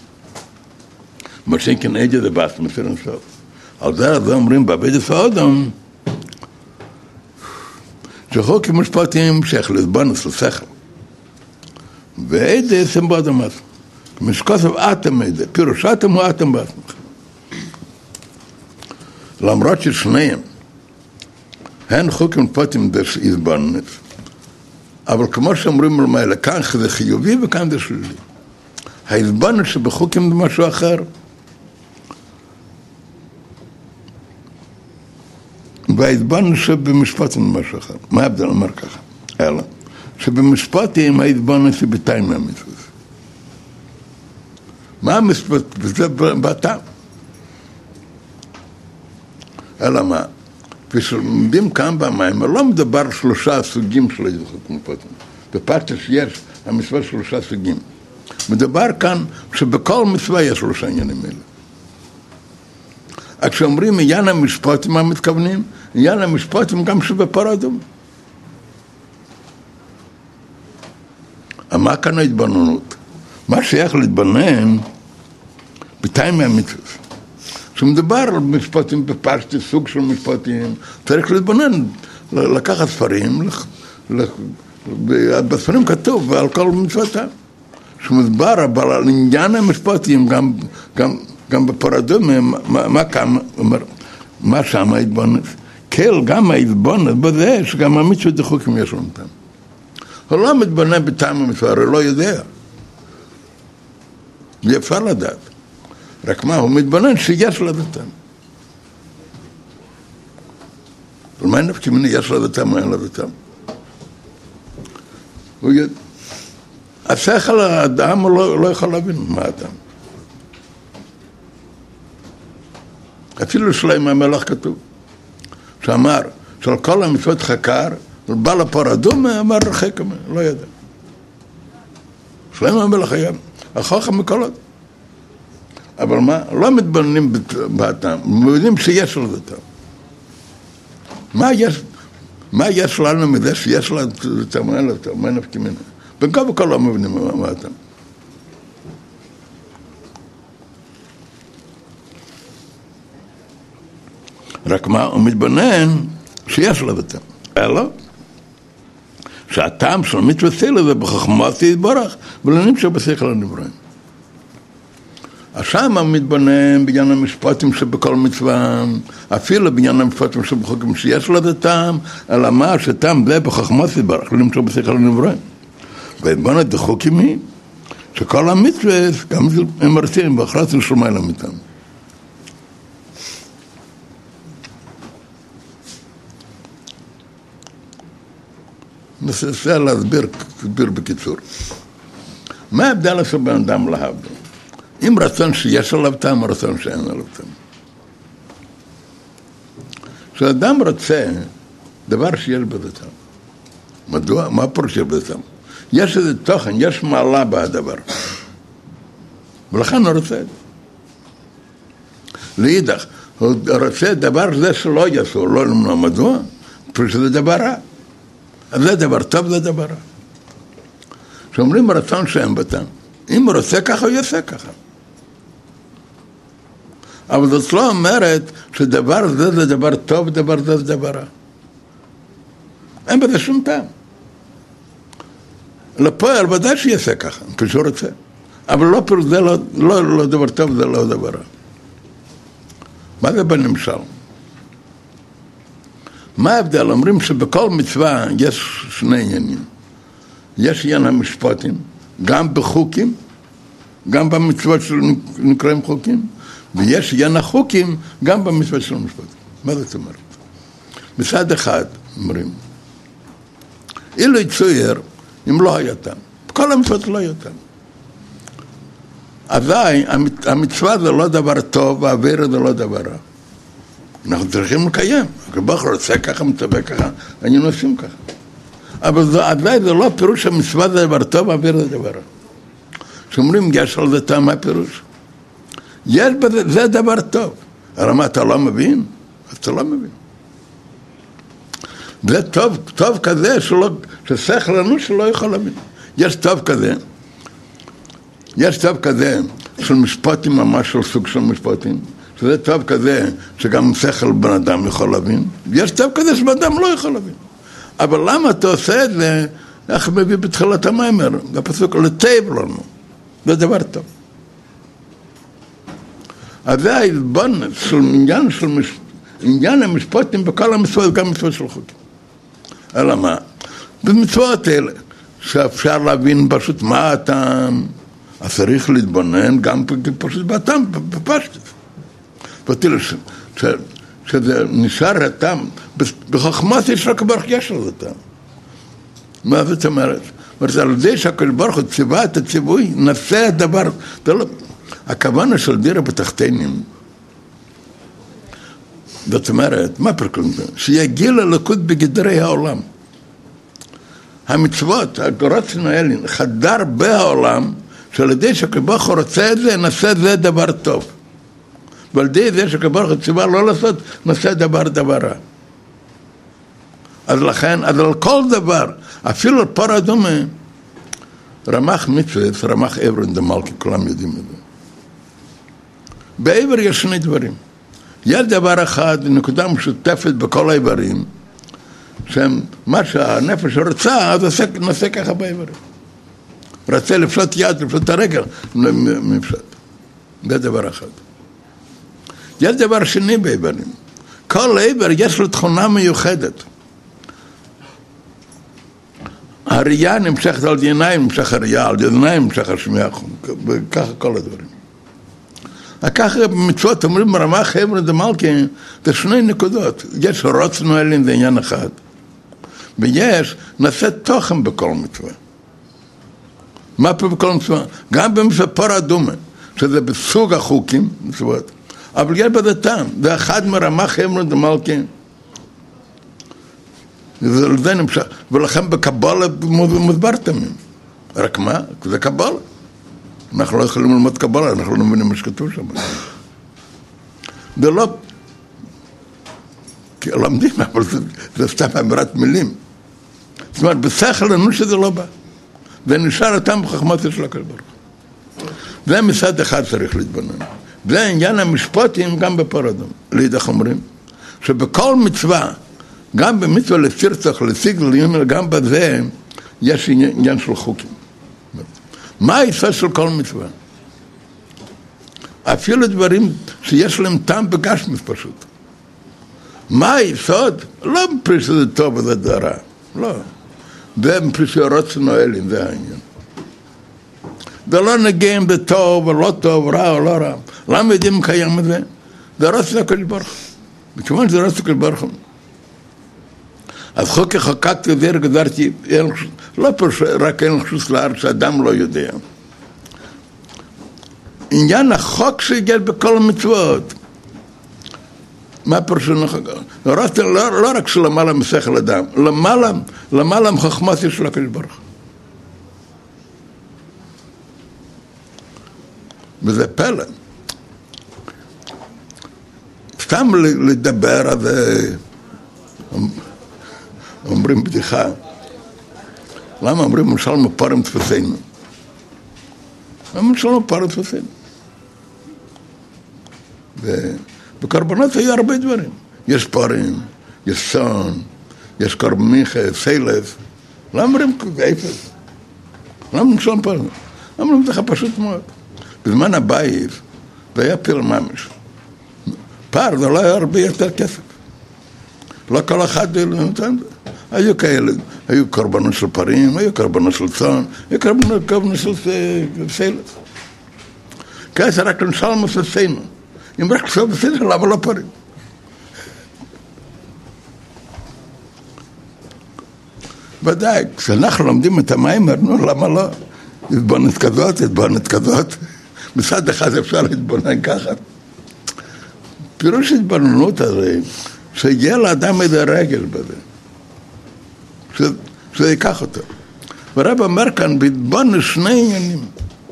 מה שכן עדף זה בס מסיר נסוף. על זה אומרים בבית הסעודום, שחוקים ומשפטים שייך להתבוננות לשכל. ועדף הם בוד אמר. משקוסף אתם עדף, פירוש אתם הוא אתם בעצמך. למרות ששניהם הן חוקים פוטים דס איזבנס, אבל כמו שאומרים למעלה, כאן זה חיובי וכאן זה שלילי. האיזבנס שבחוקים זה משהו אחר, והאיזבנס שבמשפטים זה משהו אחר. מה ההבדל? אומר ככה, אלא שבמשפטים האיזבנס היא בטיים מהמצווה. מה המשפט? וזה בטעם. אלא מה? כשלומדים כאן במים, לא מדבר 3 סוגים של חוקים פוטים. בפשטוס יש המצווה 3 סוגים. מדבר כאן שבכל מצווה יש 3 עניינים האלה. כשאומרים עניין המשפטים, מה מתכוונים? עניין המשפטים גם שבפר אדום. מה כאן ההתבוננות? מה שייך להתבונן בטיים מהמצווה. כשמדבר על משפטים בפשטוס, סוג של משפטים, צריך להתבונן, לקחת ספרים, בספרים כתוב על כל מצוותם. כשמדבר אבל על עניין המשפטים, גם בפרדום, מה שם ההתבוננות? כל גם ההתבוננות בזה שגם המצוות דחוקים יש לנו אותם. הוא לא מתבונן בטעם המצווה, הוא לא יודע. אפשר לדעת. רק מה, הוא מתבונן שיש לדעתם. אבל מה נפקא מינה יש לדעתם או אין לדעתם? השכל האדם הוא לא יכול להבין מה האדם. אפילו שלמה המלך כתוב, שאמר, של כל המצוות חקר, בא לפור אדום, אמר רחק, לא ידע. שלמה המלך היה החוכם מכל עוד. אבל מה? לא מתבוננים באדם, מבינים שיש לדעתם. מה יש לנו מזה שיש לדעתם, אין לדעתם, מה נפקא מינה? בין כה וכה לא מבינים מה אדם. רק מה? הוא מתבונן שיש לדעתם. אלא שהטעם של מצווה סילה זה בחוכמת יתברך, ולא נמשך בשכל הנבראים. שם מתבונן בעניין המשפטים שבכל מצווה, אפילו בעניין המשפטים שבחוקים שיש לדעתם, אלא מה שטעם זה בחוכמת יתברך, למשך בשכל הנבראים. והתבוננות דחוקים היא שכל המצווה גם הם מרצים ואחרת לשלמה אל המיתם. נסה להסביר בקיצור. מה ההבדל עשה בן אדם להבדיל? אם רצון שיש עליו טעם או רצון שאין עליו טעם. כשאדם רוצה דבר שיש בזה טעם. מדוע? מה פירוש שיש בזה טעם? יש איזה תוכן, יש מעלה בדבר. ולכן הוא רוצה את זה. להידך, הוא רוצה דבר זה שלא יעשו, לא למנוע. מדוע? פשוט שזה דבר רע. אז זה דבר טוב, זה דבר רע. כשאומרים רצון שאין בטעם, אם הוא רוצה ככה, הוא יעשה ככה. אבל זאת לא אומרת שדבר זה דבר טוב, דבר זה דבר רע. אין בזה שום טעם. לפועל ודאי שיעשה ככה, כשהוא רוצה. אבל לא פירוש, זה לא דבר טוב, זה לא דבר רע. מה זה בנמשל? מה ההבדל? אומרים שבכל מצווה יש 2 עניינים. יש עניין המשפטים, גם בחוקים, גם במצוות שנקראים חוקים, ויש עניין החוקים גם במצוות של המשפטים. מה זאת אומרת? מצד אחד, אומרים, אילו יצויר, אם לא היה טעם. כל המצוות לא היה טעם. אזי, המצווה זה לא דבר טוב, והעבירה זה לא דבר רע. אנחנו צריכים לקיים. הקדוש רוצה ככה, מצווה ככה, היינו עושים ככה. אבל עדיין זה לא פירוש שהמצווה זה דבר טוב, והעבירה זה דבר רע. כשאומרים יש על זה טעם, מה פירוש? יש בזה, זה דבר טוב. אבל מה, אתה לא מבין? אז אתה לא מבין. זה טוב כזה ששכל לנו שלא יכול להבין. יש טוב כזה של משפטים ממש, של סוג של משפטים, שזה טוב כזה שגם שכל בן אדם יכול להבין, ויש טוב כזה שבן אדם לא יכול להבין. אבל למה אתה עושה את זה? איך מביא בתחילת המאמר, בפסוק לטייב לנו, זה דבר טוב. אז זה ההתבוננות של עניין של עניין המשפטים בכל המצוות, גם מצוות של חוקים. אלא מה? במצוות האלה, שאפשר להבין פשוט מה הטעם, אז צריך להתבונן גם פשוט בטעם, בפשטות. ותראה שזה נשאר הטעם, בחוכמת יש רק ברוך יש לזה טעם. מה זאת אומרת? על זה שהקדוש ברוך הוא ציווה את הציווי, נעשה הדבר, הכוונה של דירה בתחתינים, זאת אומרת, מה פרקלום זה? שיגיע ללכות בגדרי העולם. המצוות, הגורצנו האלה, חדר בעולם, שעל ידי שהקדוש ברוך הוא רוצה את זה, נעשה זה דבר טוב. ועל ידי זה שהקדוש ברוך הוא ציווה לא לעשות, נעשה דבר רע. אז לכן, אז על כל דבר, אפילו על פר אדומה, רמ"ח מצווה, רמ"ח עברן דמלכי, כולם יודעים את זה. בעבר יש שני דברים. יש דבר אחד, נקודה משותפת בכל האיברים, שהם, מה שהנפש רוצה, אז נעשה ככה באיברים. רצה לפשוט יד, לפשוט הרגל, מפשוט. זה דבר אחד. יש דבר שני באיברים. כל איבר יש לו תכונה מיוחדת. הראייה נמשכת על עיניים, נמשך הראייה, על עיניים נמשך השמיעה, וככה כל הדברים. ככה במצוות אומרים ברמ"ח עברן דמלכי, זה שני נקודות. יש רוצנו אלין, זה עניין אחד. ויש נעשה תוכן בכל מצווה. מה פה בכל מצווה? גם במצווה פר אדומה, שזה בסוג החוקים, מצוות. אבל יש בזה טעם, זה אחד מרמ"ח עברן דמלכי. זה נמשך, ולכן בקבלה מוסבר תמים. רק מה? זה קבלה. אנחנו לא יכולים ללמוד קבלה, אנחנו לא מבינים מה שכתוב שם. זה לא... כי לומדים, אבל זה סתם אמירת מילים. זאת אומרת, בשכל לנו שזה לא בא. זה נשאר אותם בחוכמת של הקדוש ברוך הוא. זה מצד אחד צריך להתבונן. זה עניין המשפטים גם בפר אדום. לידך אומרים, שבכל מצווה, גם במצווה לסרצח, לסיגל, גם בזה, יש עניין של חוקים. מה היסוד של כל מצווה? אפילו דברים שיש להם טעם בגשמיות פשוט. מה היסוד? לא מפני שזה טוב וזה רע. לא. זה מפני שרוצנו אלים, זה העניין. זה לא נגיע אם זה טוב או לא טוב, רע או לא רע. למה יודעים קיים את זה? זה רוצנו הקדוש ברוך הוא. מכיוון שזה רוצנו הקדוש ברוך הוא. אז חוק חוקקתי את זה, גזרתי, לא רק אין חשוס לארץ שאדם לא יודע. עניין החוק שהגיע בכל המצוות. מה פרשון החוק? לא רק שלמעלה משכל אדם, למעלה מחוכמת של הקדוש ברוך הוא. וזה פלא. סתם לדבר על זה, אומרים בדיחה. למה אומרים משלנו פרם תפסינו? למה משלנו פרם תפסינו? ובקרבנות היו הרבה דברים. יש פרים, יש סון, יש קרבמיכה, סילף. למה אומרים אפס? למה משלנו פרם? למה אומרים לך פשוט מאוד? בזמן הבית זה היה פיל ממש. פר זה לא היה הרבה יותר כסף. לא כל אחד נותן. היו כאלה, היו קורבנות של פרים, היו קורבנות של צאן, היו קורבנות של סילף. כעס רק למשל מססנו. אם רק סוף בסדר, למה לא פרים? ודאי, כשאנחנו לומדים את המים, אמרנו, למה לא? התבוננות כזאת. מצד אחד אפשר להתבונן ככה. פירוש התבוננות הזה, שיהיה לאדם איזה רגל בזה. שזה ייקח אותו. ורב אומר כאן, בהתבוננות שני עניינים.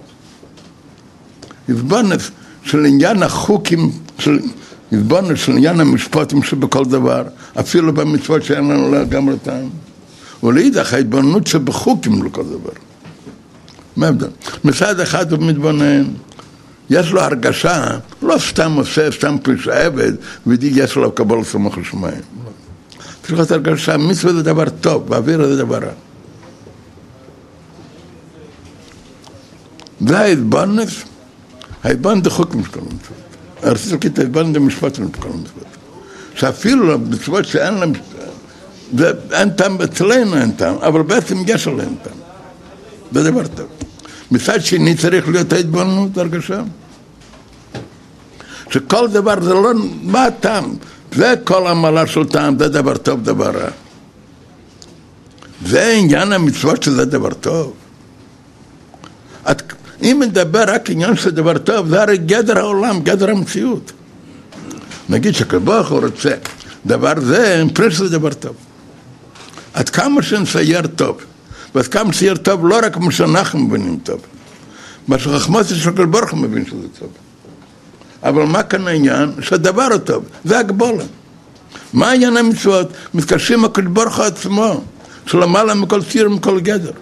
התבוננות של עניין החוקים, התבוננות של עניין המשפטים שבכל דבר, אפילו במצוות שאין לנו לגמרי טעם. ולאידך ההתבוננות שבחוקים לכל דבר. מה הבדל? מצד אחד הוא מתבונן, יש לו הרגשה, לא סתם עושה, סתם פשע עבד, ויש לו קבל סמוך לשמיים. צריך להיות הרגשה, מצווה זה דבר טוב, באוויר זה דבר רע. זה ההתבוננות דחוק משכל המצוות. הרציתי להגיד את ההתבוננות המשפט של משכל המצוות. שאפילו בצוות שאין להם, אין טעם אצלנו אין טעם, אבל בעצם יש עליהם טעם. זה דבר טוב. מצד שני צריך להיות ההתבוננות, הרגשה. שכל דבר זה לא, מה הטעם? זה כל המעלה של טעם, זה דבר טוב, דבר רע. זה עניין המצוות שזה דבר טוב. אם נדבר רק עניין של דבר טוב, זה הרי גדר העולם, גדר המציאות. נגיד שכבוך הוא רוצה דבר זה, פריש זה דבר טוב. עד כמה שנצייר טוב, ועד כמה שנצייר טוב לא רק מה שאנחנו מבינים טוב, מה שחכמות של כבוך מבין שזה טוב. אבל מה כאן העניין? שהדבר הוא טוב, זה הגבולה. מה העניין המצוות? מתקשרים הכבוך עצמו, שלמעלה מכל ציר ומכל גדר.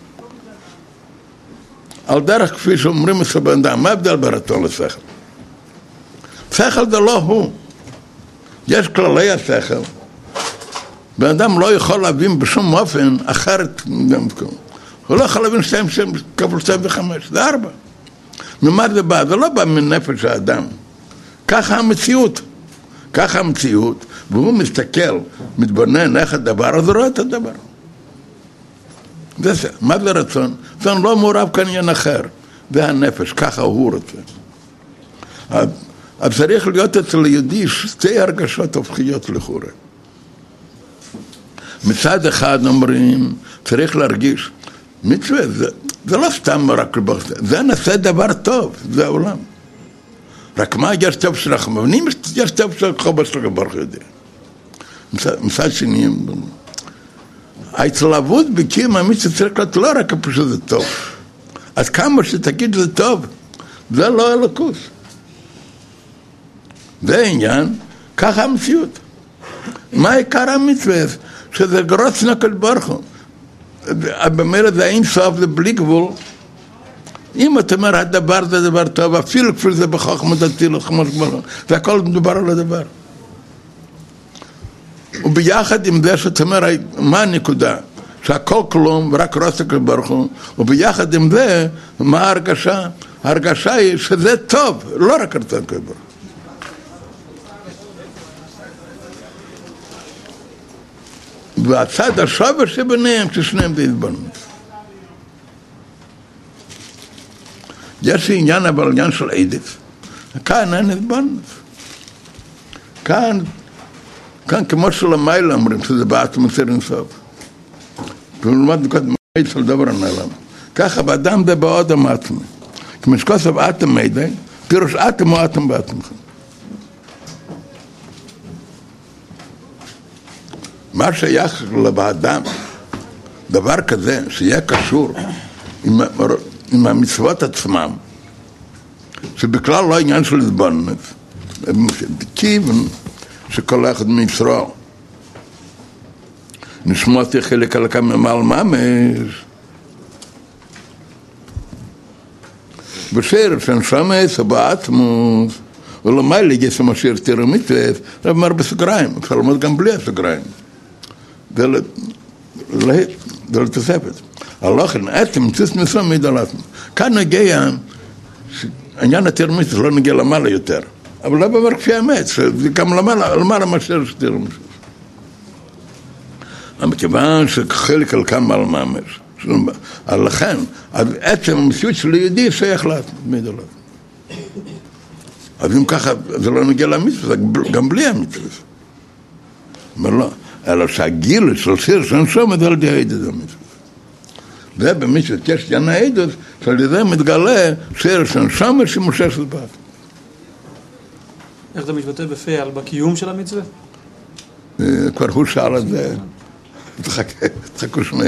על דרך כפי שאומרים אצל בן אדם, מה הבדל בין רצון לשכל? שכל זה לא הוא. יש כללי השכל. בן אדם לא יכול להבין בשום אופן אחרת. הוא לא יכול להבין 2 כפול 2 ו5, זה 4. ממה זה בא? זה לא בא מנפש האדם. ככה המציאות. ככה המציאות, והוא מסתכל, מתבונן איך הדבר, אז הוא רואה את הדבר. זה, מה זה רצון? רצון לא מעורב כאן עניין אחר. זה הנפש, ככה הוא רוצה. אז צריך להיות אצל יהודי 2 הרגשות הופכיות לכאורה. מצד אחד אומרים, צריך להרגיש, מצווה, זה לא סתם רק לברך, זה נעשה דבר טוב, זה העולם. רק מה יש טוב שאנחנו מבינים, יש טוב שחובה של לברך יודע. מצד שני, ההתלהבות בקיום המצווה צריך להיות לא רק פשוט זה טוב. אז כמה שתגיד זה טוב, זה לא אלוקות. זה עניין, ככה המציאות. מה עיקר המצווה? שזה גרוץ נקל ברכו. במילא זה אין סוף, זה בלי גבול. אם אתה אומר, הדבר זה דבר טוב, אפילו כפי זה בחוכמה דתי לחמוש ברכו, זה הכל מדובר על הדבר. וביחד עם זה שאתה אומר, מה הנקודה? שהכל כלום ורק רוץ נקל ברכו, וביחד עם זה, מה ההרגשה? ההרגשה היא שזה טוב, לא רק רוץ נקל ברכו. והצד השובר שביניהם, ששניהם זה התבוננות. יש עניין, אבל עניין של עדף. כאן אין התבוננות. כאן כמו שלמיילה אומרים, שזה בעצם מסיר אינסוף. ולמד נקוד מיד של דבר הנעלם. ככה באדם זה באודם עצמי. כמו שכוסף אתם מידי, פירוש אתם או אתם בעצמכם. מה שייך לאדם, דבר כזה שיהיה קשור עם המצוות עצמם, שבכלל לא עניין של התבוננות, כיוון שכל אחד מישראל נשמעתי חלק על כמה מעל ממש בשיר שנשמע בעצמו ולמה לגייס המשיר תירו מצווה, זה אומר בסגריים, אפשר ללמוד גם בלי הסגריים. זה לתוספת. הלוכן, עצם, ציס מסוים מיד על עצמו. כאן נגיע, עניין התרמית לא נגיע למעלה יותר. אבל לא בעבר כפי האמת, זה גם למעלה מאשר שתרמית. מכיוון שחלק על כמה על ממש. לכן, עצם המציאות של יהודי שייך לעצמו, מיד על עצמו. אז אם ככה, זה לא נגיע למצווה, זה גם בלי המצווה. אבל לא. אלא שהגיל של סיר שנשום זה על ידי העדות המצווה. זה במצוות יש עניין העדות, שעל ידי מתגלה סיר שנשום שמושך של בת. איך זה מתבטא בפה על בקיום של המצווה? כבר הוא שאל את זה, תחכו שניהם.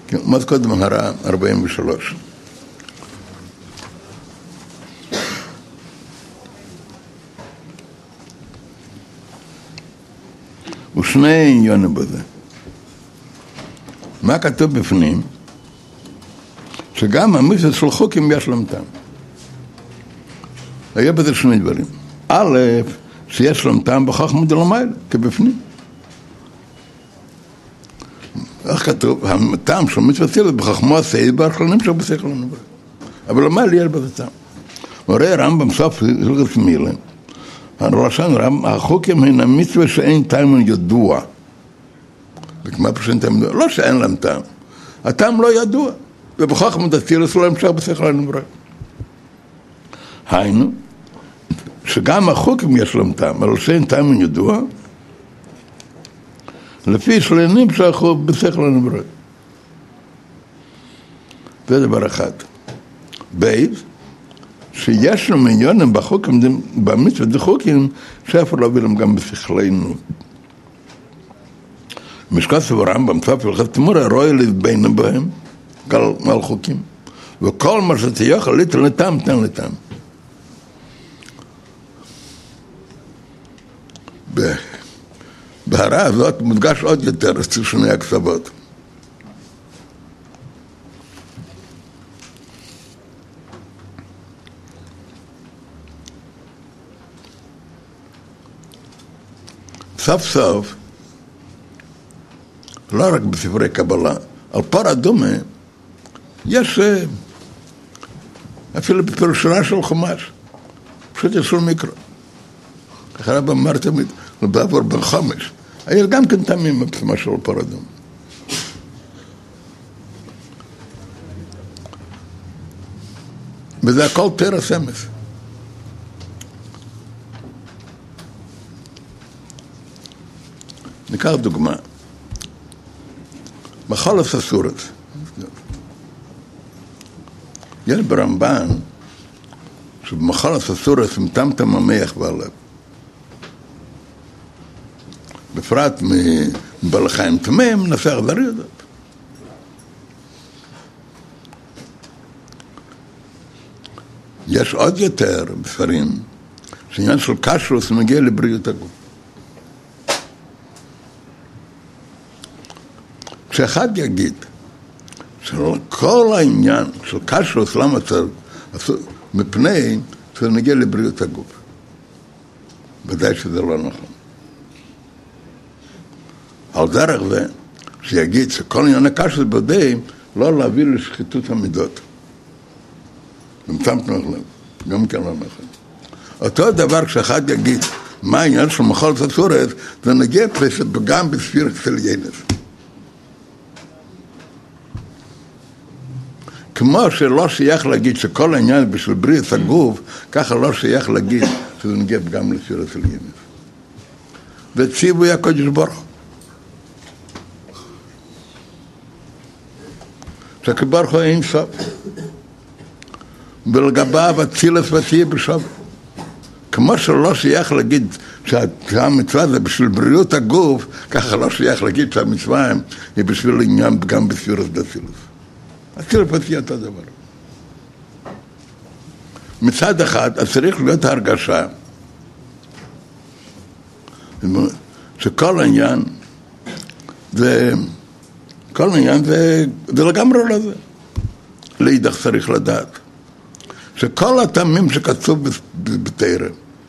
מה זה קודם הרע 43? ושני עניונים בזה. מה כתוב בפנים? שגם המצוות של חוקים יש להם טעם. היה בזה שני דברים. א', שיש להם טעם בחוכמה דלמיילה, כבפנים. איך כתוב? הטעם של מצוות צילת בחוכמה עשה בהרחלנים של בשכל הנברא. אבל למיילה יש בזה טעם. הרי הרמב"ם סוף הלכת מילה, החוקים הם המצווה שאין טעם ידוע. וכמה פרשן טעם ידוע? לא שאין להם טעם. הטעם לא ידוע. ובחוכמה דתילת לא המשך בשכל הנברא. היינו, שגם החוקים יש להם טעם, אבל שאין טעם ידוע, לפי שלנים שהחוק בשכל הנברא. זה דבר אחד. בית, שיש להם עניונים בחוקים, במצוות וחוקים, שאפשר להביא להם גם בשכלנו. משקל סבור הרמב"ם, סוף הלכת תמורה, רואה לבין בהם, על חוקים. וכל מה שתיוכל ליתן לטעם, תן לטעם. בהערה הזאת מודגש עוד יותר אצל שני הקצוות. סוף סוף, לא רק בספרי קבלה, על פר אדומה יש אפילו בפירושרה של חומש, פשוט יסור מיקרו. ככה רב אמר תמיד, בעבור בן חומש, היה גם כן תמים בפסמה של פר אדומה. וזה הכל תרס אמס. ניקח דוגמה. מחלף הסורת. יש ברמב"ן שבמחלף הסורת מטמטם המח והלב. בפרט מבעל חיים טמא מנסח דרי יודעת. יש עוד יותר בספרים שעניין של קשרוס מגיע לבריאות הגוף. כשאחד יגיד שכל העניין של קשרוס למה צריך מפני שזה נגיע לבריאות הגוף, ודאי שזה לא נכון. על דרך זה שיגיד שכל עניין הקשרוס בודי לא להביא לשחיתות המידות. ומצמתנו לכם, גם כן לא נכון. אותו דבר כשאחד יגיד מה העניין של מחלת הסורת, זה נגיע גם בספירת סליינס. כמו שלא שייך להגיד שכל העניין בשביל בריאות הגוף, ככה לא שייך להגיד שזה נגיע גם לספירת סליינס. וציווי הקדוש ברוך הוא. שהקדוש הוא אין סוף. ולגביו אצילס ותהיה בשווה. כמו שלא שייך להגיד שהמצווה זה בשביל בריאות הגוף, ככה לא שייך להגיד שהמצווה היא בשביל עניין גם בספירת אצילס. אצילס ותהיה אותו דבר. מצד אחד, אז צריך להיות הרגשה שכל העניין זה לגמרי לא זה. להידך צריך לדעת שכל הטעמים שכתוב בתורה,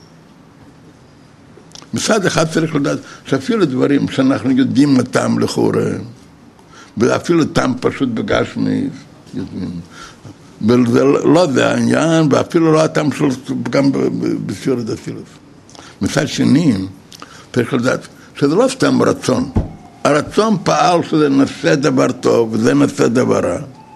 מצד אחד צריך לדעת שאפילו דברים שאנחנו יודעים לטעם לכאורה, ואפילו טעם פשוט בגשמי, ולא זה העניין, ואפילו לא הטעם של גם בספירת אצילס. מצד שני, צריך לדעת שזה לא סתם רצון. הרצון פעל שזה נעשה דבר טוב, וזה נעשה דבר רע.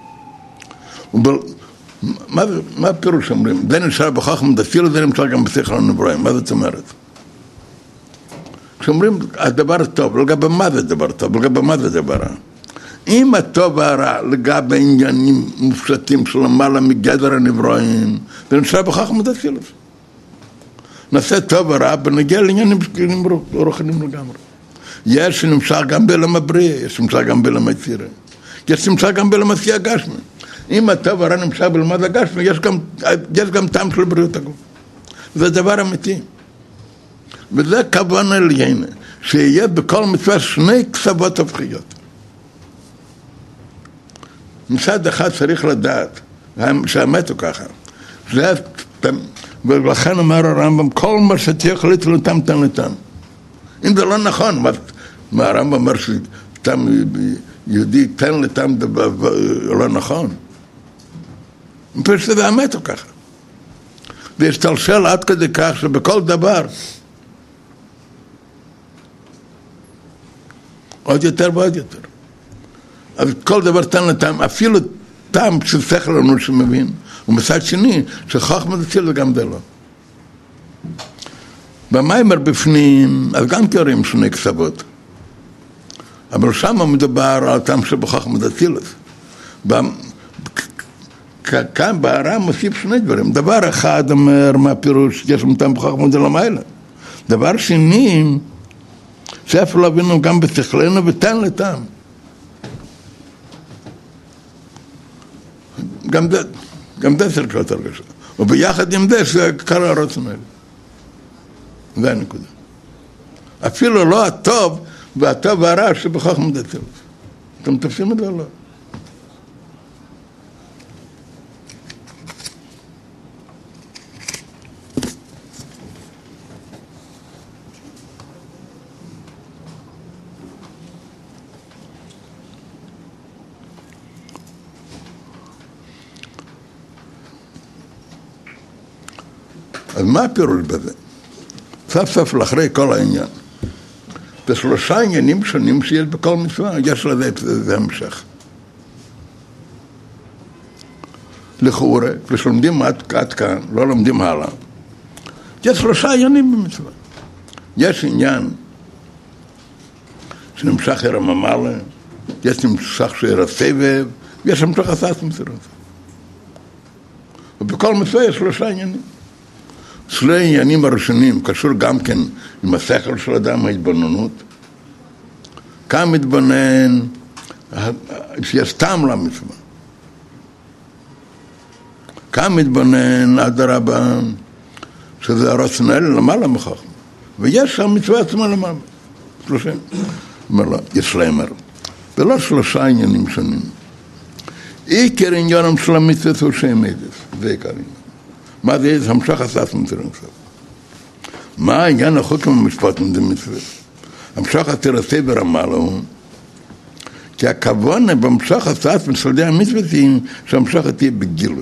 מה הפירוש אומרים? זה נשאר בחוכמה דתילת, זה נמצא גם בשכל הנברא. מה זאת אומרת? כשאומרים הדבר טוב, לגבי מה זה דבר טוב, לגבי מה זה דבר רע. אם הטוב והרע לגבי עניינים מופשטים של למעלה מגדר הנבראים, זה נשאר בחוכמה דתילת. נעשה טוב ורע ונגיע לעניינים רוחניים לגמרי. יש שנמשך גם בעולם הבריאה, יש שנמשך גם בעולם היצירה. יש נמצא גם בלמד הגשמי. אם הטוב הרע נמצא בלמד הגשמי, יש גם טעם של בריאות הגוף. זה דבר אמיתי. וזה כוון עליין, שיהיה בכל מצווה שני קצוות הופכיות. מצד אחד צריך לדעת, שהאמת הוא ככה. ולכן אומר הרמב"ם, כל מה שתהיה החליט לתם תן לתם. אם זה לא נכון, מה הרמב"ם אומר שתם יהודי תן לתם לא נכון. פשוט זה האמת הוא ככה. והשתלשל עד כדי כך שבכל דבר עוד יותר ועוד יותר. אז כל דבר תן לתם, אפילו תם של שכל לנו שמבין, ומצד שני, שחוכמה דציל וגם זה לא. במיימר בפנים, אז גם קוראים שני קצוות. אבל שם מדובר על תם שבחוכמה דציל. כאן בהר"ם מוסיף שני דברים. דבר אחד אומר מה פירוש, יש תם בחוכמה דלמיילה. דבר שני, שאפשר להבינו גם בשכלנו ותן לתם. גם זה צריך להיות הרגשה. וביחד עם זה שקרה הרצון האלה. זה הנקודה. אפילו לא הטוב והטוב והרע שבחוכמה דציל. אתם תופסים את זה או לא? אז מה הפירוש בזה? סוף סוף לאחרי כל העניין. בשלושה עניינים שונים שיש בכל מצווה, יש לזה המשך. לכאורה, כשלומדים עד כאן, לא לומדים הלאה. יש שלושה עניינים במצווה. יש עניין שנמשך עיר הממלא, יש נמשך שעיר הסבב, ויש נמשך עשת מסירות. ובכל מצווה יש שלושה עניינים. שני עניינים הראשונים קשור גם כן עם השכל של אדם, ההתבוננות. כאן מתבונן שיש טעם למצווה. כאן מתבונן אדרבה שזה הרצון האלה למעלה מחוכמה. ויש המצווה עצמה למעלה. שלושה. אומר לו, יש לומר. ולא שלושה עניינים שונים. עיקר עניינם של המצווה הוא שם עדף. זה עיקר עניין. מה זה איזה המשך עשת מסירות? מה העניין החוק המשפט עם זה מצווה? המשך התרסי ברמה לו, כי הכוונה במשך עשת משרדי המצווה שהמשך תהיה בגילוי.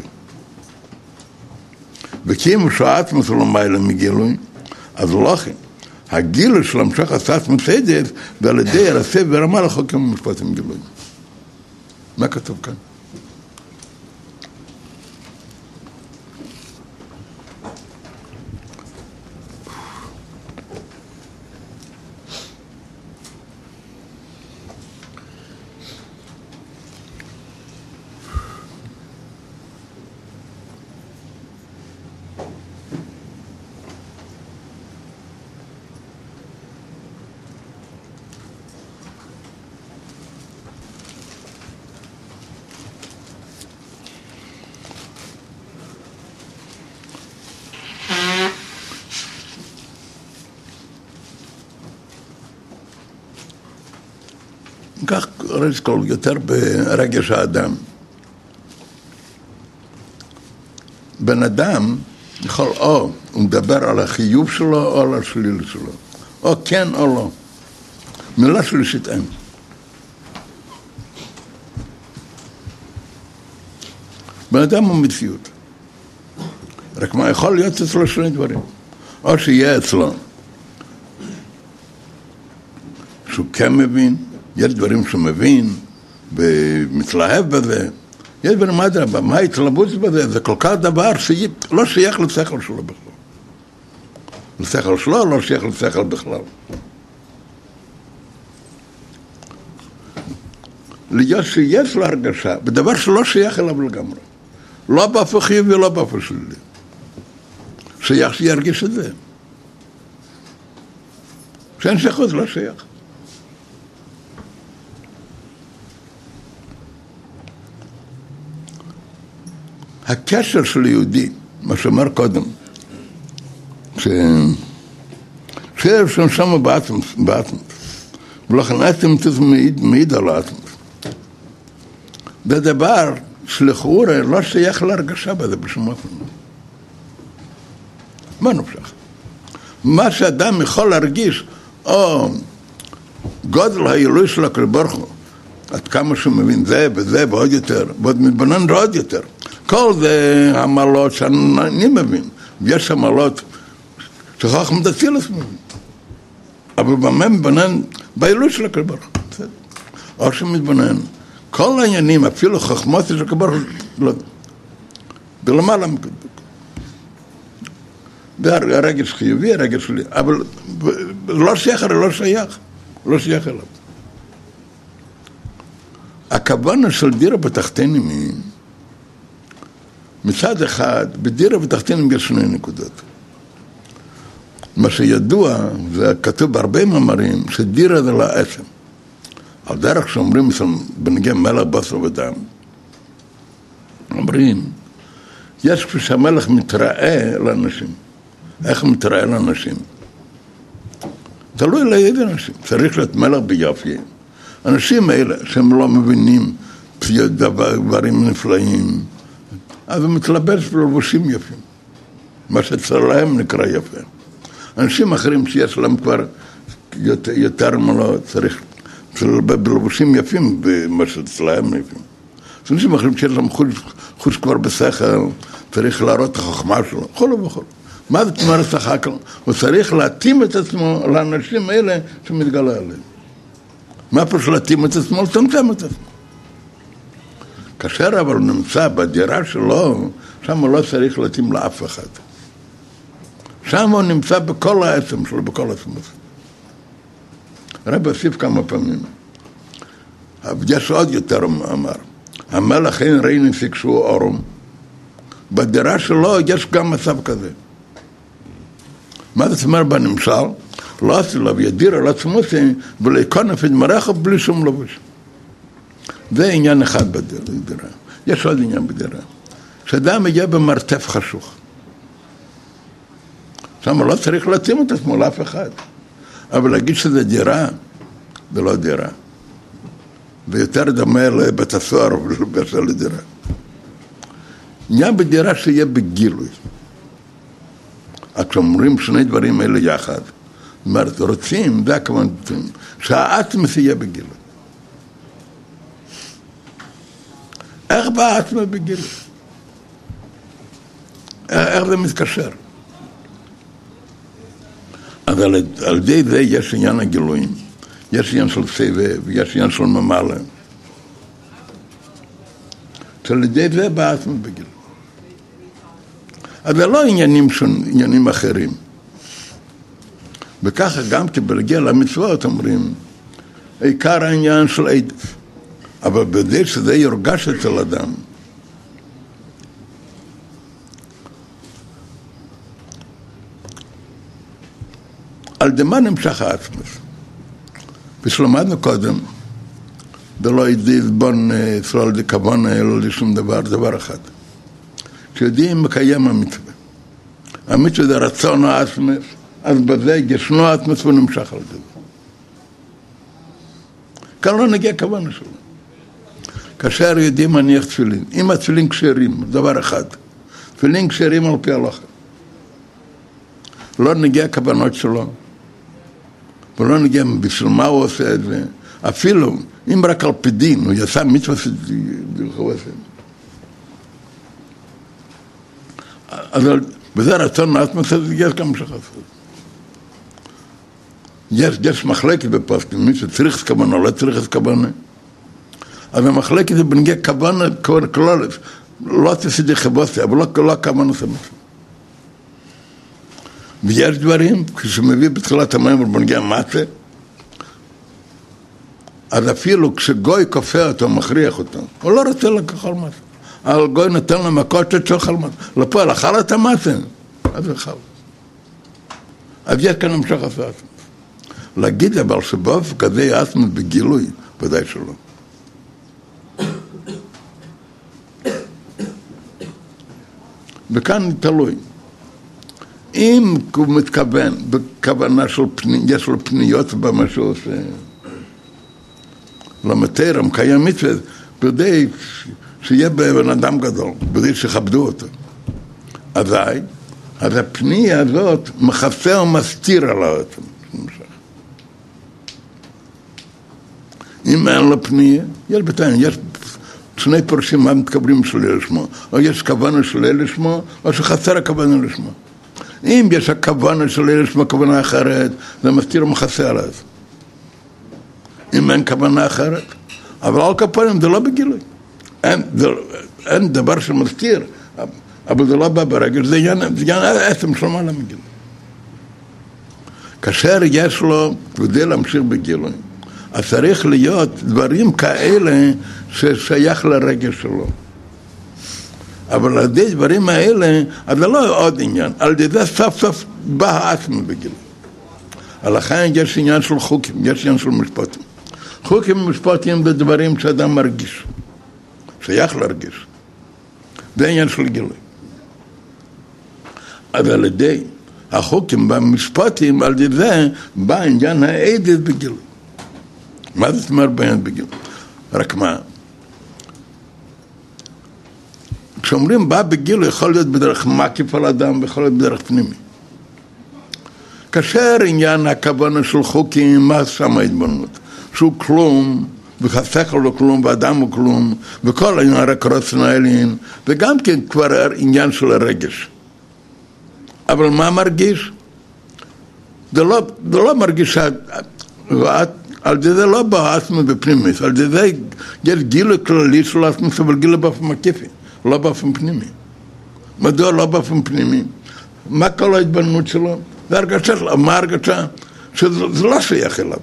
וכי אם שעת מסולמיילה מגילוי, אז לא כן. הגילוי של המשך עשת מצוות ועל ידי הרסי ברמה לחוק המשפט עם גילוי. מה כתוב כאן? כך ראש כל יותר ברגש האדם. בן אדם יכול או הוא מדבר על החיוב שלו או על השליל שלו, או כן או לא. מילה שלישית אין. בן אדם הוא מציאות. רק מה יכול להיות אצלו שני דברים. או שיהיה אצלו שהוא כן מבין, יש דברים שהוא מבין ומתלהב בזה, יש דברים מה התלהבות בזה, זה כל כך דבר שלא שייך לשכל שלו בכלל. לשכל שלו לא שייך לשכל בכלל. להיות שיש לו הרגשה, בדבר שלא שייך אליו לגמרי. לא באופן חיובי ולא באופן שלילי. שייך שירגיש את זה. שאין שייכות, לא שייך. הקשר של יהודי, מה שאומר קודם, שיש שם באטמוס, ולכן אטמוס מעיד על האטמוס. זה דבר שלכאורה לא שייך להרגשה בזה בשום אופן. מה נמשך? מה שאדם יכול להרגיש, או גודל העילוי של הקדוש ברוך הוא, עד כמה שהוא מבין זה וזה ועוד יותר, ועוד מתבונן ועוד יותר. כל זה המעלות שאני מבין, ויש המעלות שחוכם דתילס מבין. אבל במה מתבונן? בעילוי של הקדוש ברוך הוא. או שמתבונן. כל העניינים, אפילו חוכמות של הקדוש ברוך הוא, בלמעלה הרגש חיובי, הרגש שלי, אבל לא שייך, לא שייך אליו. הכוונה של דירה בתחתינים היא, מצד אחד, בדירה בתחתינים יש שני נקודות. מה שידוע, זה כתוב בהרבה מאמרים, שדירה זה לא עצם. על דרך שאומרים בנגיע מלך בשר ודם, אומרים, יש כשהמלך מתראה לאנשים. איך מתראה לאנשים? תלוי לאיזה אנשים. צריך להיות מלך ביופי. אנשים האלה שהם לא מבינים דברים נפלאים, אז הם מתלבש בלבושים יפים. מה שאצלם נקרא יפה. אנשים אחרים שיש להם כבר יותר מלא, צריך בלבושים יפים, במה שאצלם יפים. אנשים אחרים שיש להם חוש כבר בשכל, צריך להראות את החוכמה שלו, חולו וחולו. מה זאת אומרת שחק? הוא צריך להתאים את עצמו לאנשים האלה שמתגלה עליהם. מה פשוט להתאים את עצמו? לצמצם את עצמו. כאשר אבל נמצא בדירה שלו, שם הוא לא צריך להתאים לאף אחד. שם הוא נמצא בכל העצם שלו, בכל עצמו. הרב הוסיף כמה פעמים. יש עוד יותר אמר. המלך אין ראינו פיקשו אורום. בדירה שלו יש גם מצב כזה. מה זה אומר בנמשל? לא עשי לו וידיר על עצמו ולהיכונף את מרחב בלי שום לבוש. זה עניין אחד בדירה. יש עוד עניין בדירה. שאדם יהיה במרתף חשוך. שם לא צריך להתאים את עצמו לאף אחד. אבל להגיד שזה דירה, זה לא דירה. ויותר דומה לבית הסוהר ולבית לדירה. עניין בדירה שיהיה בגילוי. כשאומרים שני דברים האלה יחד, זאת אומרת, רוצים, זה הכוונה, שהאטמוס יהיה בגילוי. איך בא האטמוס בגילוי? איך זה מתקשר? אבל על ידי זה יש עניין הגילויים, יש עניין של סבב, ויש עניין של ממלא. שעל ידי זה בא האטמוס בגילוי. אז זה לא עניינים אחרים. וככה גם כבלגיע למצוות אומרים, עיקר העניין של עדף. אבל בזה שזה יורגש אצל אדם. על דמה נמשך האטמוס. ושלמדנו קודם, זה לא ידבון ישראל דכוון אלא לשום דבר אחד. כשיודעים מקיים המצווה. המצווה זה רצון האטמוס, אז בזה ישנו האטמוס ונמשך על זה. כאן לא נגיע כוונה שלו. כאשר יודעים מניח תפילין, אם התפילין כשרים, דבר אחד, תפילין כשרים על פי הלכה. לא נגיע כוונות שלו, ולא נגיע בשביל מה הוא עושה את זה. אפילו, אם רק על פי דין, הוא יעשה מצווה שחווה. אז בזה רצון האטמוס, יש גם שחסות. יש מחלקת בפוסקים, מי שצריך כוונה, לא צריך כוונה. אז המחלקת זה בנגיע כוונה כלולת, לא תסידי חבוסי, אבל לא כוונה סמך. ויש דברים, כשמביא בתחילת המים בנגיע מעשה, אז אפילו כשגוי כופה אותו, מכריח אותו, הוא לא רוצה לקחול מעשה. אבל גוי נתן לו מכות שצוכל מעשה. לפועל, אכל את המעשה, אז אכל. אז יש כאן המשך עשת. להגיד אבל שבאופן כזה יעשנו בגילוי, ודאי שלא. וכאן תלוי. אם הוא מתכוון, בכוונה של יש לו פניות במה שהוא עושה, למטר, מקיים מצווה, כדי שיהיה בן אדם גדול, כדי שיכבדו אותו. אז הפנייה הזאת מכסה או מסתיר על האוטו. אם אין לו פנייה, יש בינתיים, יש שני פרשים מה מתקבלים שלי לשמו, או יש כוונה שלי לשמו, או שחסר הכוונה לשמו. אם יש הכוונה שלי לשמו כוונה אחרת, זה מסתיר ומכסה על זה. אם אין כוונה אחרת, אבל על כפונים זה לא בגילוי. אין דבר שמסתיר, אבל זה לא בא ברגל, זה עניין עצם שלמה למגילוי. כאשר יש לו, כדי להמשיך בגילוי, אז צריך להיות דברים כאלה ששייך לרגש שלו. אבל על ידי דברים האלה, אז זה לא עוד עניין. על ידי סוף סוף בא העצמי בגילוי. לכן יש עניין של חוקים, יש עניין של משפטים. חוקים ומשפטים זה דברים שאדם מרגיש, שייך להרגיש. זה עניין של גילוי. אז על ידי החוקים והמשפטים, על ידי זה בא עניין העדת בגילוי. מה זאת אומרת בעניין בגילוי? רק מה? כשאומרים בא בגילוי, יכול להיות בדרך מקיף על אדם, ויכול להיות בדרך פנימי. כאשר עניין הכוונה של חוקים, מה שם ההתבוננות? שהוא כלום, וחסך לו כלום, ואדם הוא כלום, וכל העניין רק רציונליים, וגם כן כבר עניין של הרגש. אבל מה מרגיש? זה לא מרגיש, על זה לא בא עצמי בפנימי, על זה יש גילוי כללי של עצמי, אבל גילוי באופן מקיפי, לא באופן פנימי. מדוע לא באופן פנימי? מה כל ההתבוננות שלו? זה הרגשה שלו, מה הרגשה? שזה לא שייך אליו.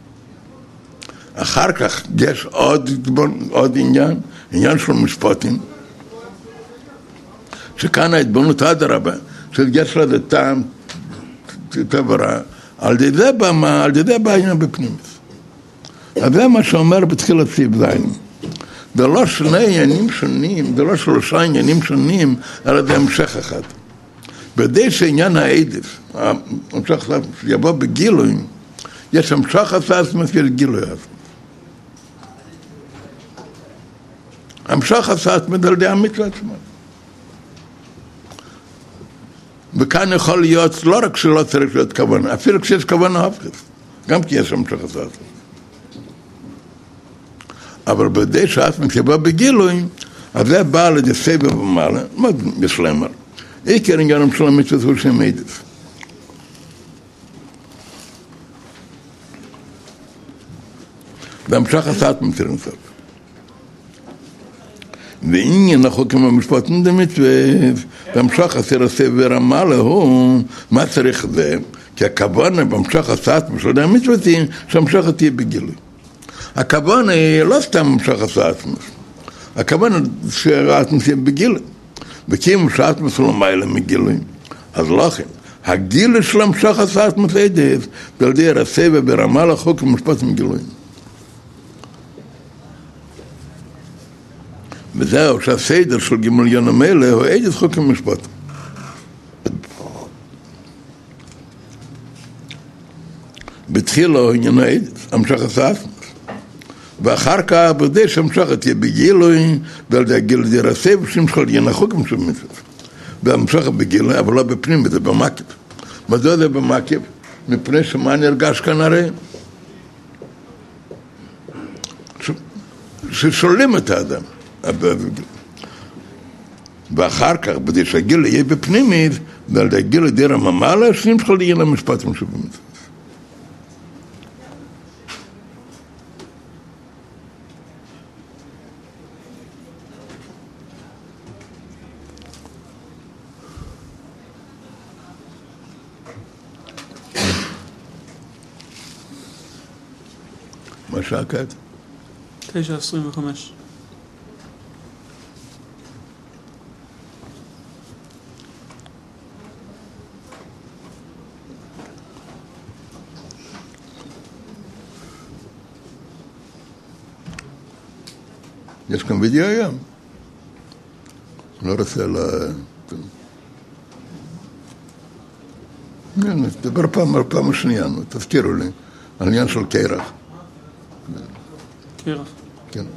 אחר כך יש עוד עניין של משפטים, שכאן ההתבוננות עד הרבה, שיש לזה טעם, תברא, על ידי בא עניין בפנימית. אז זה מה שאומר בתחילת סעיף זין. זה לא שני עניינים שונים, זה לא שלושה עניינים שונים, אלא זה המשך אחד. בידי שעניין העדף, המשך אחד, שיבוא בגילוי, יש המשך אחד, יש גילוי אחד. המשך אחד מדלדי המצווה עצמה. וכאן יכול להיות, לא רק שלא צריך להיות כוונה, אפילו כשיש כוונה הפכת, גם כי יש המשך אחד. אבל בידי שאת מתייבא בגילוי, אז זה בא לידי סבב ומעלה, מאוד משלמר. עיקר עניין של המצוות הוא שם עדף. והמשך הסעת מצירים סוף. ועניין החוקים המשפטים דמצווה, והמשך הסיר הסבר המעלה הוא, מה צריך זה? כי הכוונה במשך הסעת משלדי המצוותים, שהמשך תהיה בגילוי. הכוונה היא לא סתם המשך הסעת, הכוונה שאת תהיה בגילוי. וכי משעת מסלום האלה מגילוי, אז לכן, הגילוי של המשך הסעת מסעדת, בלדי הרסה וברמה לחוק ומשפט מגילוי. וזהו שהסדר של גמליון המלך הוא עדת חוק ומשפט. בתחילו עניין העדת, המשך הסעת. ואחר כך בדי שהמשך תהיה בגילוי, ועל די הגילוי די רסה, ושמשך על עניין החוק ומשפט מצוות. והמשך בגילוי, אבל לא בפנים, זה במקיף. מדוע זה במקיף? מפני שמה נרגש כאן הרי? ששולים את האדם. ואחר כך, בדי שהגילוי יהיה בפנימית, ועל די הגילוי די רממלה, שמשך על עניין המשפט ומשפט מצוות. מה שעה כעת? 9:25. יש כאן וידאו היום. לא רוצה נדבר פעם השנייה, תזכירו לי, על עניין של קרח. קרח. כן.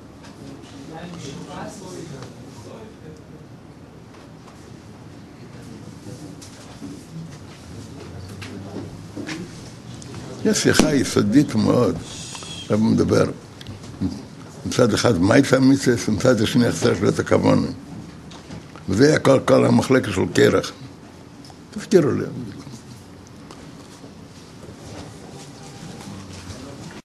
יש שיחה יסודית מאוד, הרב מדבר. מצד אחד מייצא מיצס, מצד השני החסר של את הכוונה. וזה היה כל המחלקה של קרח. תזכירו לי.